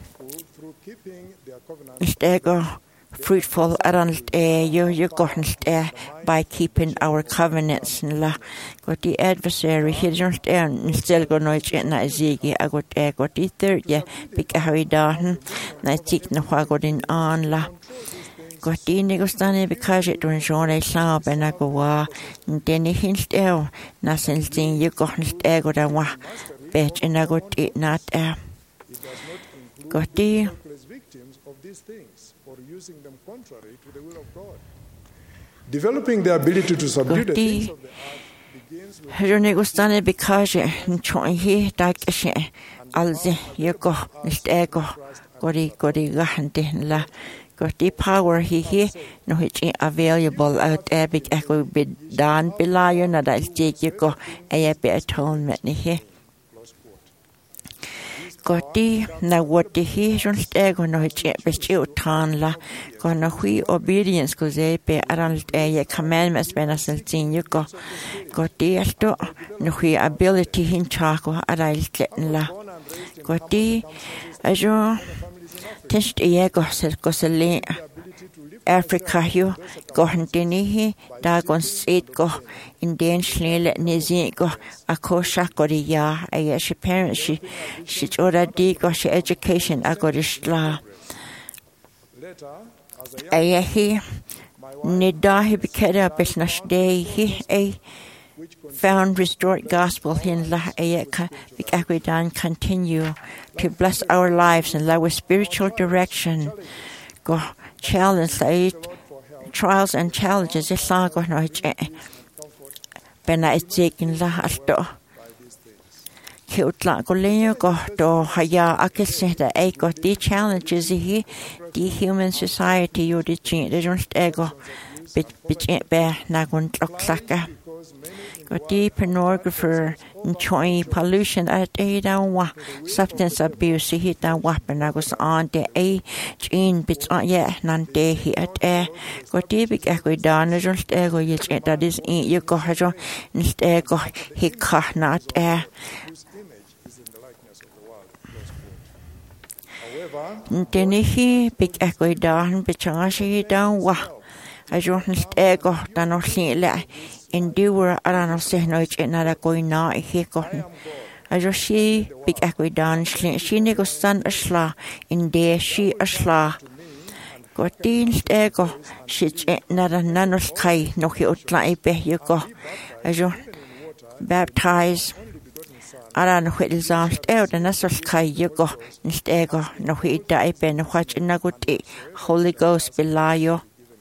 stego fruitful around eh you you got eh by keeping our covenants la got the adversary he just and still go no chin na zigi I got eh got the third yeah big how down na tik na wa got in on la got the negostane because it don't show a slab and I go wa then he still na something you got eh got a wa bet and I got it not eh got the using them contrary to the will of God. Developing the ability to subdue the things of the earth begins with Hernegostane because nchoi he dak she alze yego stego gori gori gahante la goti power he he no which available out there big echo be dan belayo na da take yego a be atonement ni he Goti na what the he just ego no che bechu tan la gonna hui obedience ko ze pe aran e commandments ben asal tin you go goti asto no hui ability hin chako arail la goti ajo test ego sel ko sel Africa hu go hantini da gon sit go in den schnelle nezi go akosha koria ay she parents she she already go she education agodishla ay he nida he bekeda business day he a found restored gospel in la ayaka bikakwidan continue to bless our lives and allow spiritual direction go challenge like trials and challenges is la go no che bena taking la asto kiutla go le go do haya akese da e go the challenges he the human society you the change the just ego bit bit be na gun tlaka go deep pornographer enjoy pollution at a down wa substance abuse he down weapon I was on the a gene bits on yeah nan de he at a go deep echo down just ego you that is in you go hajo instead go he ka not a then he big echo down bit on she down wa I just ego dan no le endure arano se no che nada going na he go I just she big echo down she nego stand asla in de she asla go tin ego she che nada nanos kai no he utla e be you go I just baptize arano whit zaft out and asol kai you go ego no he dai be no watch na go Holy Ghost belayo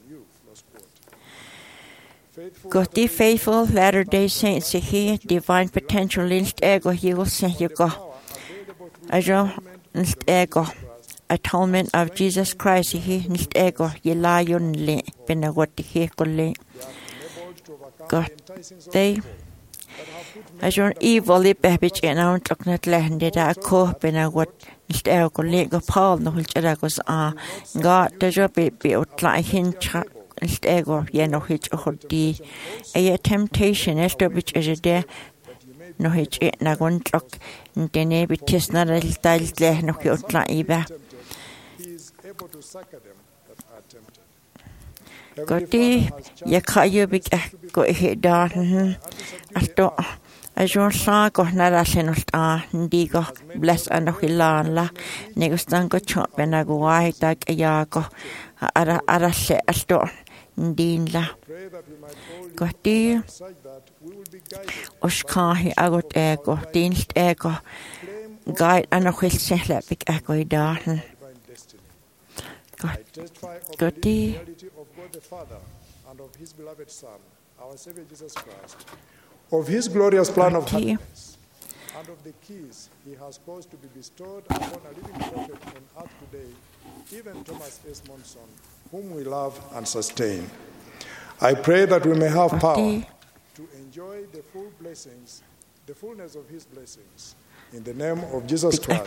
God the faithful Latter-day Saints here divine potential inst ego he will say you go ajo inst ego atonement of Jesus Christ he inst ego ye lion le bena what he kolle God they ajo evil le babich and out of not landed a co bena what inst ego kolle go Paul no hulchara goes ah God the job be utla hin ego ye no hit hodi a temptation esto which is a de no hit na gon tok intene bitis na dal dal le no ki otla iba goti ye khayo big go he da asto ajon sa go na la senos a ndigo bless an hilan la negostan go chop na go wai tak ya go ara ara se asto din la goti oskahi agot ego dinst ego guide an hil sele big ego da goti of his glorious plan of happiness and of the keys he has caused to be bestowed upon a living prophet on earth today, even Thomas S. Monson, whom we love and sustain. I pray that we may have power to enjoy the full blessings, the fullness of his blessings. In the name of Jesus Christ.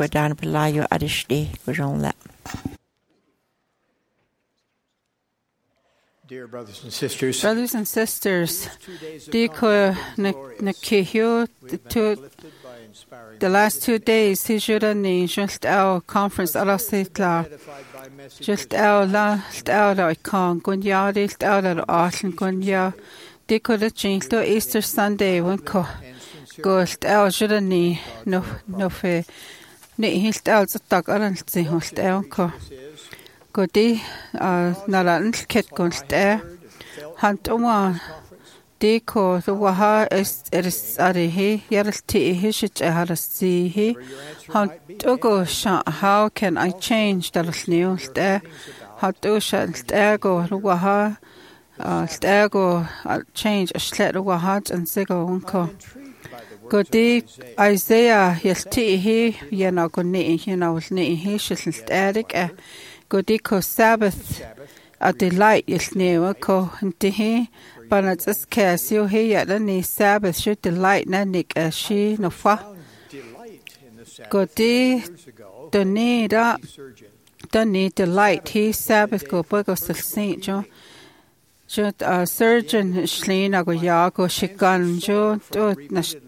Dear brothers and sisters, Brothers and sisters, Diko Nakihyo, the last two days, Hijurani, just our conference, Alasitla, just our last hour, I can't, Gunya, just our Arlen Gunya, Diko the Jinx, Easter Sunday, one co, Ghost, our Jurani, no, no fe, Ni Hilt out the dog, Alansi, host, our co. Godi naran ket gunst er hant oma diko the waha is eris arihi yaralti hishit eharasi hant ugo sha how can I change the news there hant usha ego the waha ego change a slet waha and sigo unko Godi Isaiah yalti he yana goni yana was ni hishit erik eh Godiko Sabbath a delight is near ko ntihi banats as casio he yadani Sabbath should delight nanik as she no fa Godi donida doni delight he Sabbath go bugos of Saint John Jut a surgeon shlin ago yago shikan jo do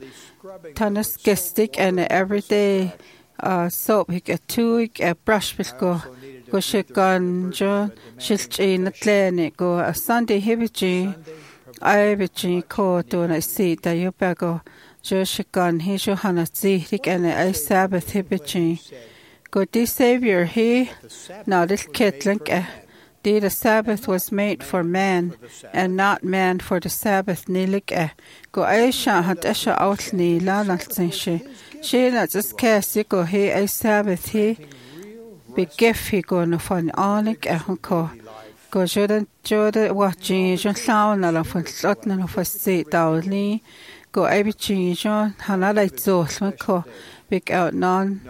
tanas gestic and everyday uh soap he get two week a brush with go go shikan jo shilchi na tlene go a Sunday hibichi I bichi ko to na see da you bago jo shikan he jo hanatzi rik and I Sabbath hibichi go the Savior he now this ketlink eh the Sabbath was made for man and not man for the Sabbath nilik eh go Aisha hat esha out ni la naltsin she she na just kasi go he I Sabbath he begif he go no fun anik eh ko go jodan jodan watching jon sound na fun slot na fun see dawli go abichi jon hanalai zo ko big out non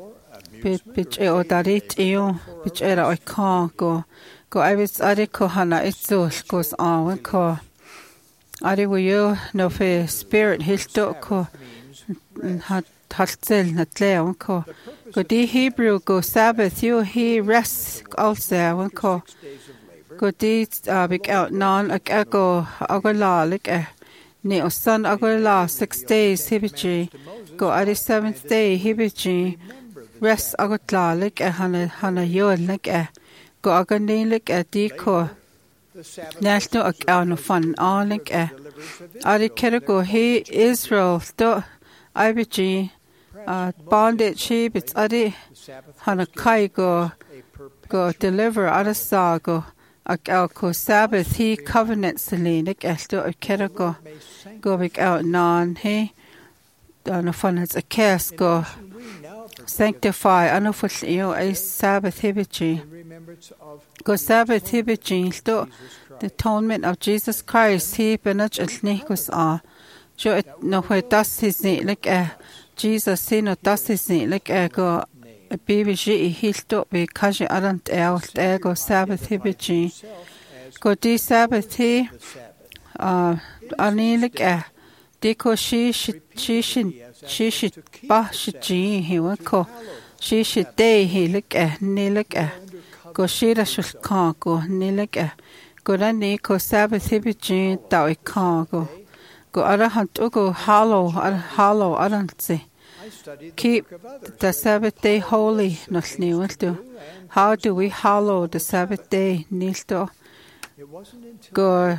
bit bit e odarit eo bit era I can go go I was ariko hana itzo goes on ko ari wo no fe spirit histo ko hat hartel na tleo ko go di Hebrew go Sabbath you he rests also ko go di big out non ago agala like ne o son agala six days hibichi go ari seventh day hibichi rest agotla like hana hana yo like go agandinlik a diko national account fun onlik a ari kergo he Israel do ibg uh bondage he bits ari hana kai go go deliver arasago a ko Sabbath he covenant selinik a do a kergo go big out non he don fun as a cast go sanctify anofus eo a Sabbath hibichi go Sabbath hibichi sto the atonement of Jesus Christ he benach elnikos a jo no he das his like a Jesus he no das his like a go a baby he he sto be kaje arant out ego Sabbath hibichi go di Sabbath he uh ani like a diko she she she she she ba she ji he ko she she day he like a ni like a go shira shul ka go ni like a go rani ko Sabbath hibichi da I ka go go arahant go hollow ar hollow arantse keep the Sabbath day holy not new do how do we hallow the Sabbath day nilto go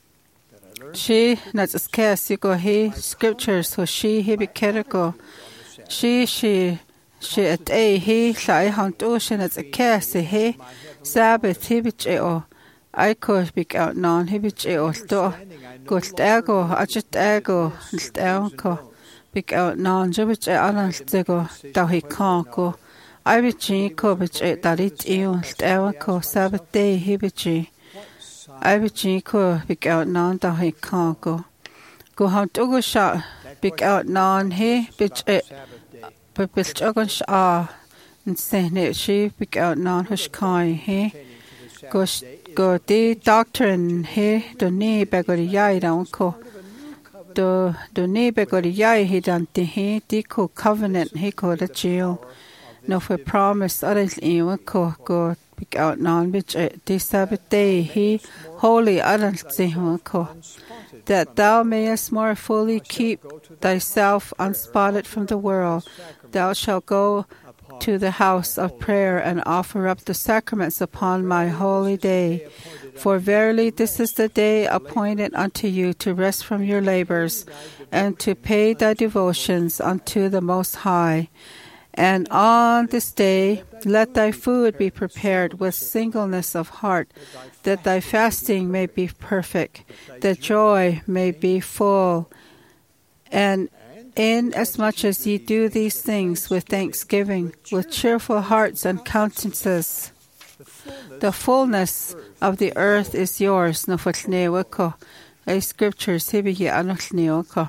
she not scarce you go he scriptures so she he be kergo she she she at a he sai hunt ocean as a case he Sabbath he bich o I could be out non he bich o sto go ego I just ego sto big out non jobich alan tego da he can go I bich ko bich darit eo sto ko Sabbath day he bich I bich ko big out non da he can go go hunt ugo shot big out non he bitch it but bitch ogon sha and saying it she big out non hush kai he go go the doctrine he do ni be go yai down ko do do ni be go yai he dan ti he di ko covenant he ko the chill no for promise others in ko go big out non bitch it the Sabbath day he holy others ko that thou mayest more fully keep thyself unspotted from the world, thou shalt go to the house of prayer and offer up the sacraments upon my holy day. For verily this is the day appointed unto you to rest from your labors and to pay thy devotions unto the Most High. And on this day let thy food be prepared with singleness of heart, that thy fasting may be perfect, that joy may be full. And inasmuch as ye do these things with thanksgiving, with cheerful hearts and countenances, the fullness of the earth is yours. No fatnewako. A scriptures hibi anotnewako.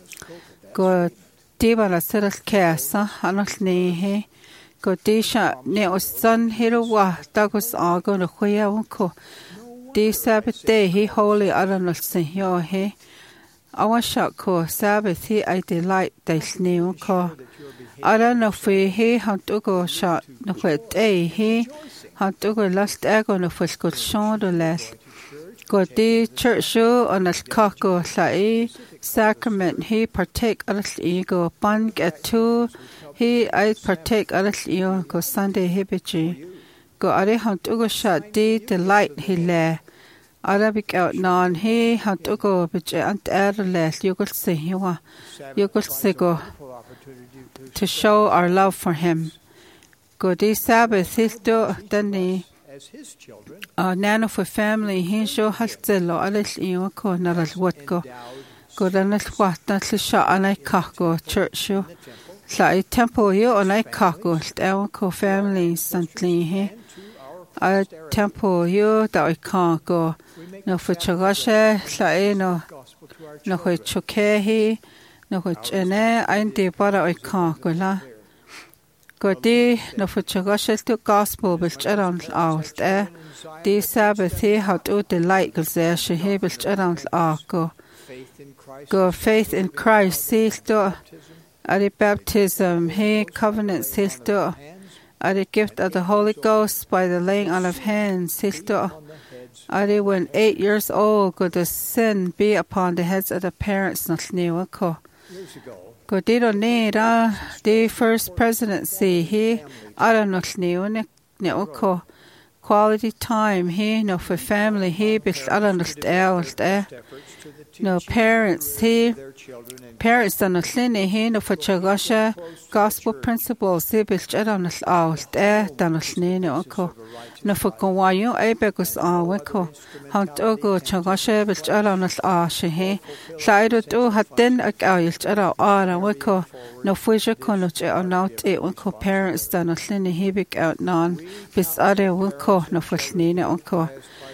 Go Dibana Siddle Kasa, Anotni he, go Disha Neo Sun Hirowa, Douglas Argo, the Huya Unco. De Sabbath day he holy Aranot Senor he. Our shot ko Sabbath he I delight thy snew ko. I don't know if he hunt ugo shot no quit day he hunt ugo last egg on a fiscal shon or less. Go de church show on a kako sai sacrament he partake of the ego bun get two he I partake of the ego go Sunday hibichi go are hunt ugo shot de delight he le Arabic out non he hunt ugo bitch ant air less you could say you wa you could say go to show our love for him go de Sabbath he do then Uh, nano for family, he show hastello, alis io ko naral wotko. Go dan at what not the shot and I kako church show. Say temple you and I kako, our co family instantly he. I temple you that I can't go. No for chagashe, say no, no for chokehi, no for chene, I de bara I can't go la. Go de no for chagashe to gospel, but around out there. The Sabbath he had to delight because there she he was around go go faith in Christ he to at the baptism he covenants he to at the gift of the Holy Ghost by the laying on of hands he to at the when eight years old go the sin be upon the heads of the parents not new ko go did on need uh the first presidency he I don't know new ne ko quality time he no for family he bis alanst elst eh no parents he parents dan slini he no for chagasha gospel principles he bis alanst elst eh dan slini oko no for kwayo e begus aweko hant ogo chagasha bis alanst a she saido to hatten akaylt ara ara weko no fuja konoch out e oko parents dan slini he big out non bis are weko no fusnine onko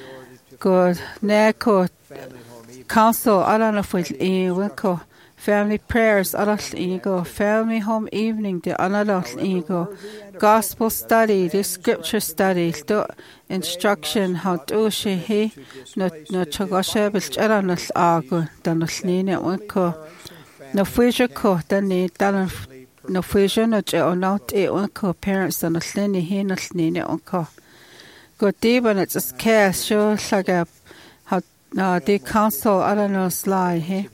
good neko council alana fut e weko family prayers alas ego family home evening the analos ego gospel study the scripture study to instruction how to she he no no chagasha bis aranas ago danasnine onko no fuja ko dani dan no fuja no je not e onko parents danasnine he no snine onko go deep and it's a cast show like a how uh the council I don't know slide he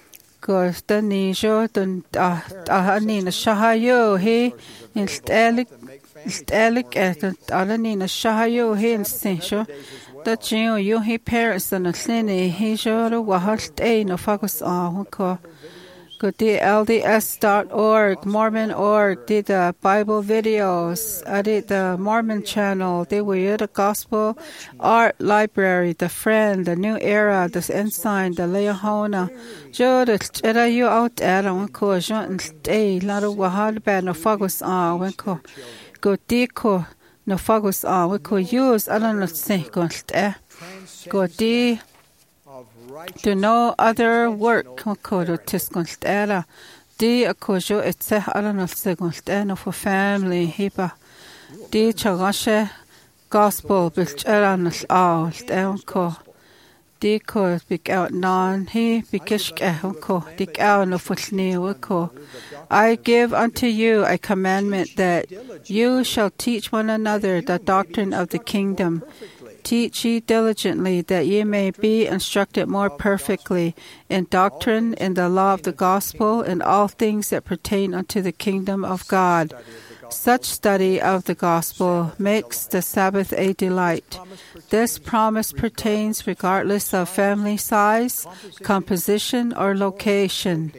go the ni show the uh uh ni na shahayo he in stalik stalik at the ni na shahayo he in show that you you he parents and the he show the wahalt a no focus on ko go to L D S dot org, Mormon dot org, did the Bible videos, I did the Mormon channel, they were the Gospel Art Library, the Friend, the New Era, the Ensign, the Leahona. Jo, the Jedi you out there, and ko, Jean, stay, lot of Wahad bad, no focus on, when ko, go deco, no focus on, we could use, I don't know, say, go, go de. Do no other work kodo tiskonstera. Di akojo itse aranal segolteno for family hiba. Di chagashe gospel bilch aranal alt elko. Di ko big out non he bikishk elko. Dik out no fulniwko. I give unto you a commandment that you shall teach one another the doctrine of the kingdom. Teach ye diligently, that ye may be instructed more perfectly in doctrine, in the law of the gospel, in all things that pertain unto the kingdom of God. Such study of the gospel makes the Sabbath a delight. This promise pertains regardless of family size, composition, or location.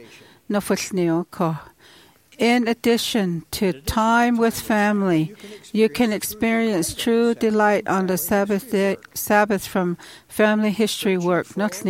In addition to time with family, you can experience true delight on the Sabbath day, Sabbath from family history work.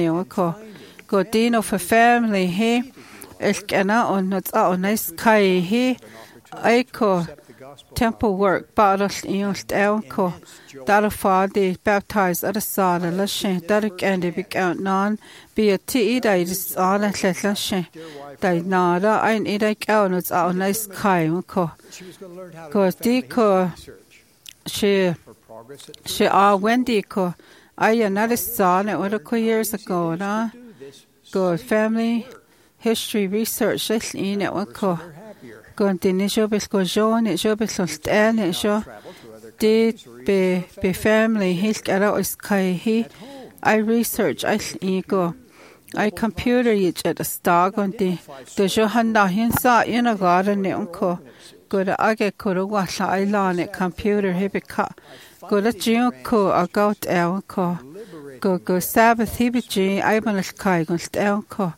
Godino for family he ilkana on nuts on nice kai he aiko temple work battles in elko darfa de baptized at a sada lashe dark and a big out non be a tea that is on a lashe. Dai nada ein idai out nuts on nice kai ko ko diko she she are Wendy ko I another son it was a years ago na go family history research in it ko go dinisho bis go John it jo bis stan it jo did be be family his gara is kai he I research I go I computer it at a stag on the the Johanna hinsa in a garden unko go to age ko washa I learn it computer hibika go to jinko a gout elko go go Sabbath hibiji I want to kai go elko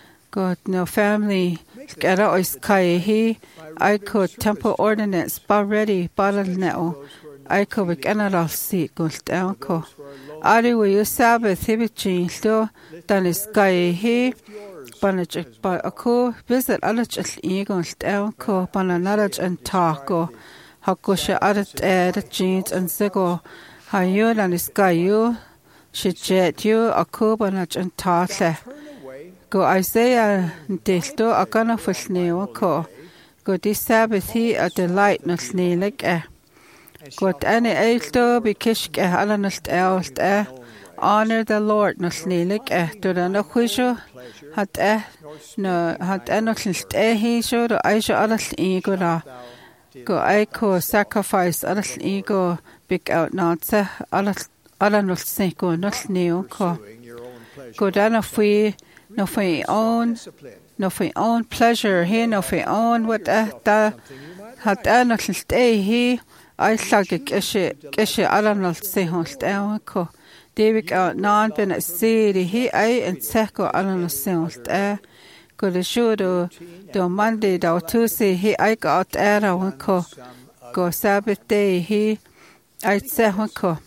go no family get out is kai he I could temple ordinance ba ready bottle now I could be general seat go elko Ari we you Sabbath hibiji so dan is kai he banach ba ako visit alach eagle elko bananaraj and taco hakosha arat ed jeans and sigo hayu dan is kai you shijet you ako banach and tatle go Isaiah desto akana fusneo ko go this Sabbath he a delight no snelik eh got any elto bikishk eh alanast elst eh honor the Lord no snelik eh to the no khuisho hat eh no hat enoslst eh he so do aisha alas ego da go aiko sacrifice alas ego big out notsa alas alanol seko no sneo ko go dana fui no fui own no fui own pleasure he no fui own what eh da hat enoslst eh he I slag kishe kishe alanol sehonst eh ko David out non ben at city he I and seko alanol sehonst eh go the show do do Monday do Tuesday he I got era ko go Sabbath day he I sehon ko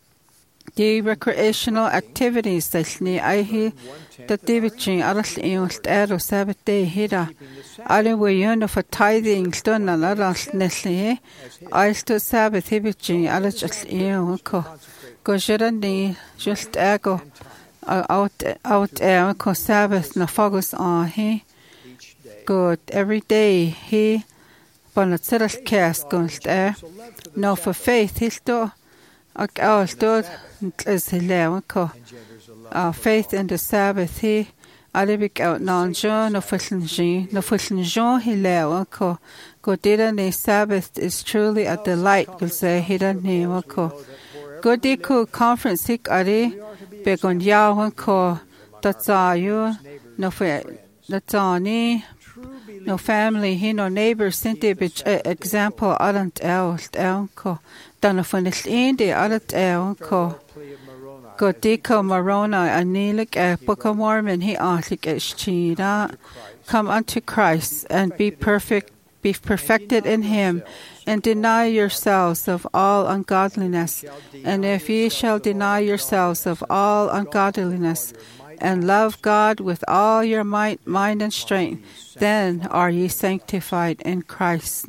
the recreational activities that ni I he that David ching alas eonst era Sabbath day he da I we you for tithing stone and alas nesli I stood Sabbath he ching alas eon ko go jirani just ego out out air ko Sabbath na focus on he good every day he banatsiras cast gunst air no for faith he sto ak al sto is he ko uh, faith in the Sabbath he alibik out non jo no fuslin ji no fuslin jo he lewa ko go dida ne Sabbath is truly a delight will say he don't name ko go diku conference hik ari begon yawan ko tatsayu no fe natani no family he no neighbors sinte bich example alant elst elko dan of is indi alat elko go diko marona anilik a book of Mormon he atlik eschida come unto Christ and be perfect be perfected in him and deny yourselves of all ungodliness. And if ye shall deny yourselves of all ungodliness, and love God with all your might, mind, and strength, then are ye sanctified in Christ.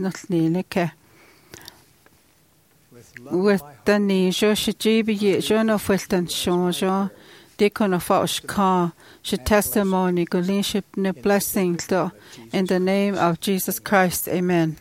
With the nijo shijibi ye jono fultan shonjo, Dikon of Ka, she testimony, Golinship, ne blessing, in the name of Jesus Christ. Amen.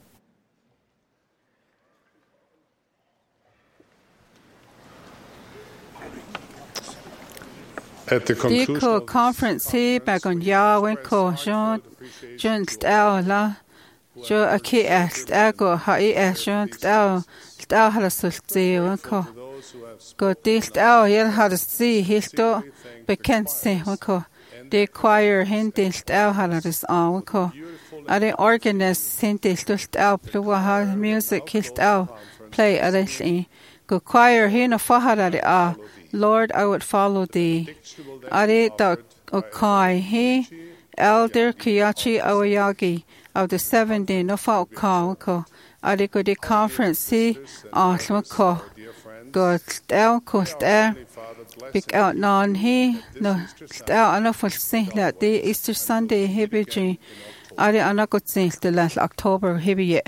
At the Diko conference he back on ya winko Jean Jean Tao la Jo aki est ago ha I es Jean Tao Tao hala sulti winko Go dilt Tao yel hala si hilto bekent si winko De choir hindi Tao hala ris on winko Are organist hindi Tao plua ha music Tao play adel Go choir he no fahara a Lord, I would follow thee. Are da okai he elder Kiyachi Awayagi of the seventy no fa oka are go the conference he aslmako go el cost pick out non he no stel enough for sing that the Easter Sunday hibiji are anagot sing the last October hibi.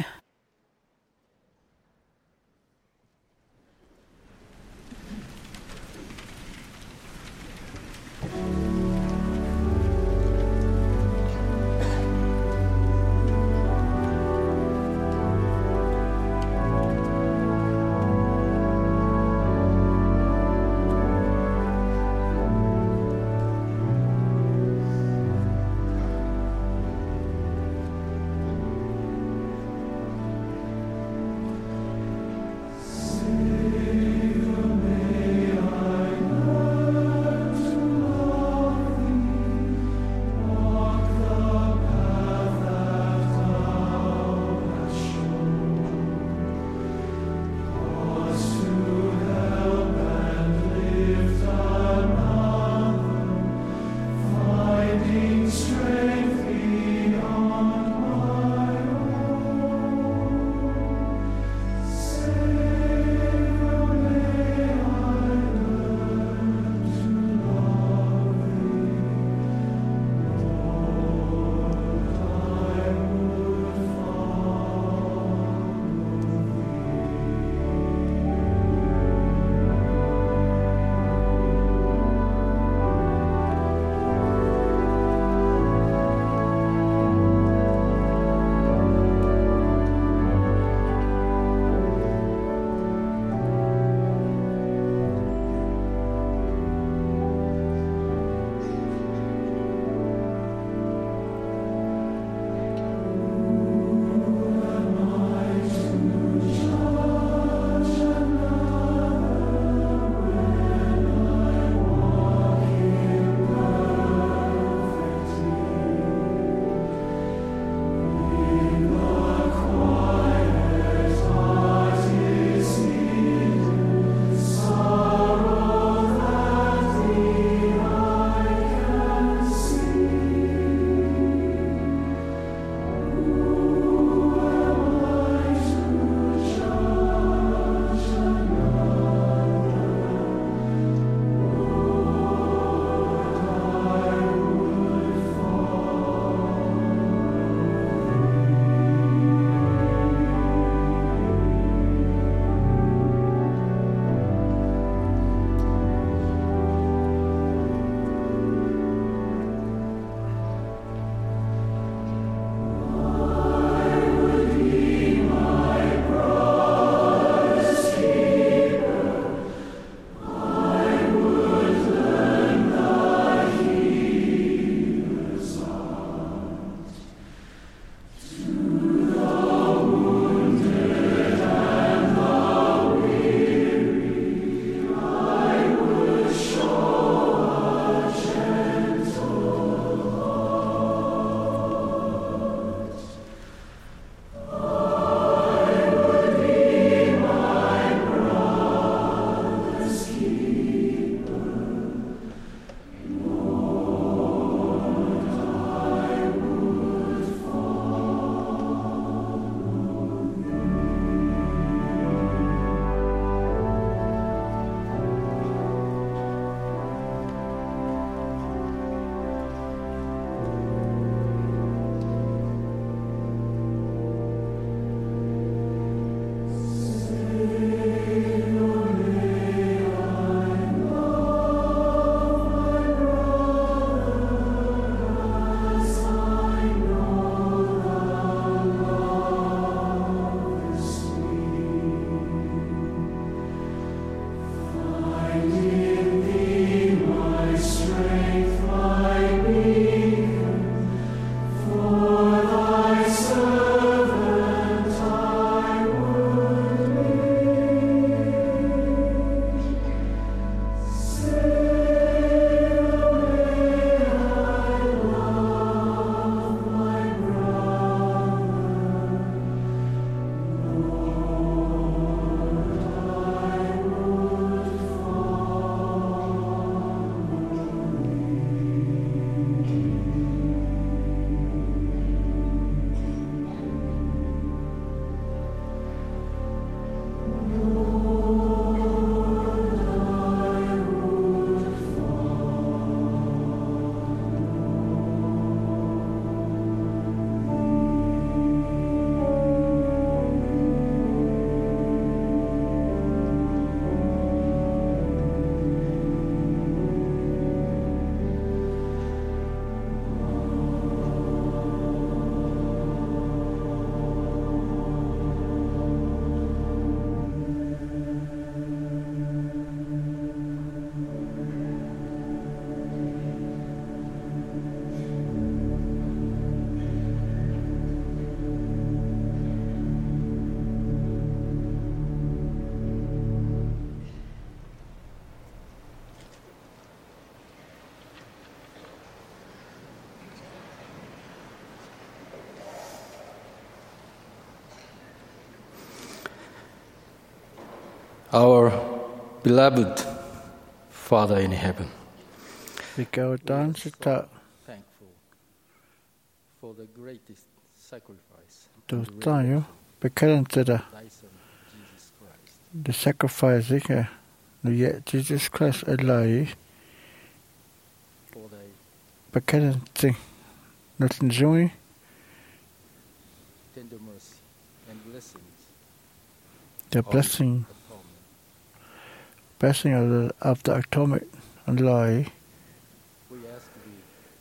Our beloved Father in heaven, we go down to the thankful for the greatest sacrifice to thank you, because to the thy Son, Jesus Christ. the sacrifice que nu yet Jesus Christ alive, For thy because to not enjoy tender mercy and blessings the blessing, atonement. blessing of the of the atonement and lie. We ask thee,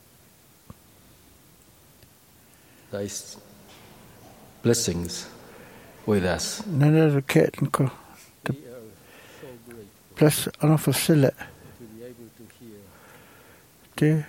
thy s- blessings with us. None of the cat and co. We are so grateful Bless on of facility. to be able to hear The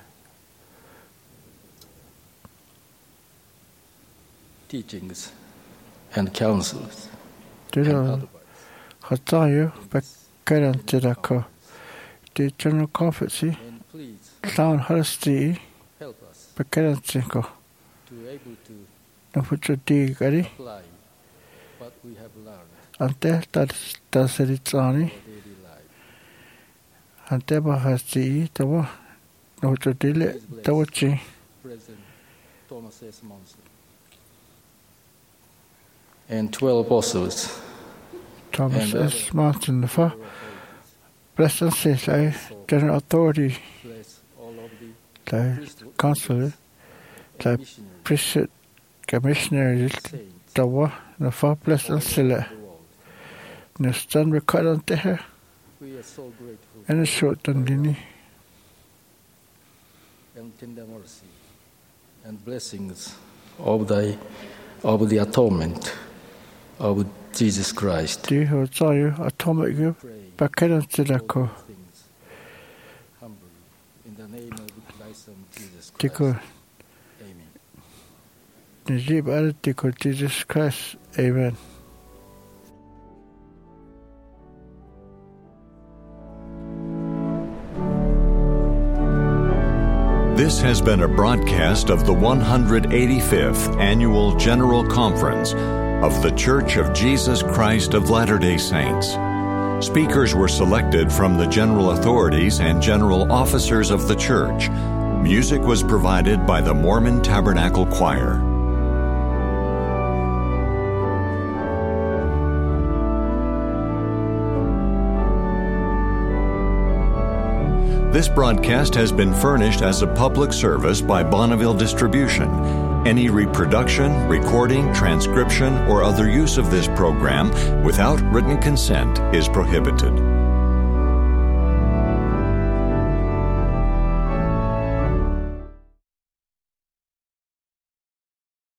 teachings and counsels the and advice. Hatayu, because to the co. The general conference, And please town honesty, help us because to go. to be able to No put your digari. apply what we have learned Ante that does it in on our daily life. Ante bahasi tawa. No to dile tawachi. President Thomas S. Monson and twelve apostles Thomas And, uh, S. Martin the fa. Bless and says I general authority bless all of the the priesthood consul and the missionaries, priesthood commissioner saints tawa no fa bless all and over sila. the world. No stand record ante her. We are so grateful And a for short your and dini. and tender mercy and blessings of thy of the atonement of Jesus Christ. Do you tell you atomic group? Pray Bakana to the all co. these things humbly in the name of thy Son Jesus Christ. Tico. Amen. Najib Aditico Jesus Christ. Amen. This has been a broadcast of the one hundred eighty-fifth Annual General Conference of The Church of Jesus Christ of Latter-day Saints. Speakers were selected from the general authorities and general officers of the church. Music was provided by the Mormon Tabernacle Choir. This broadcast has been furnished as a public service by Bonneville Distribution. Any reproduction, recording, transcription, or other use of this program without written consent is prohibited.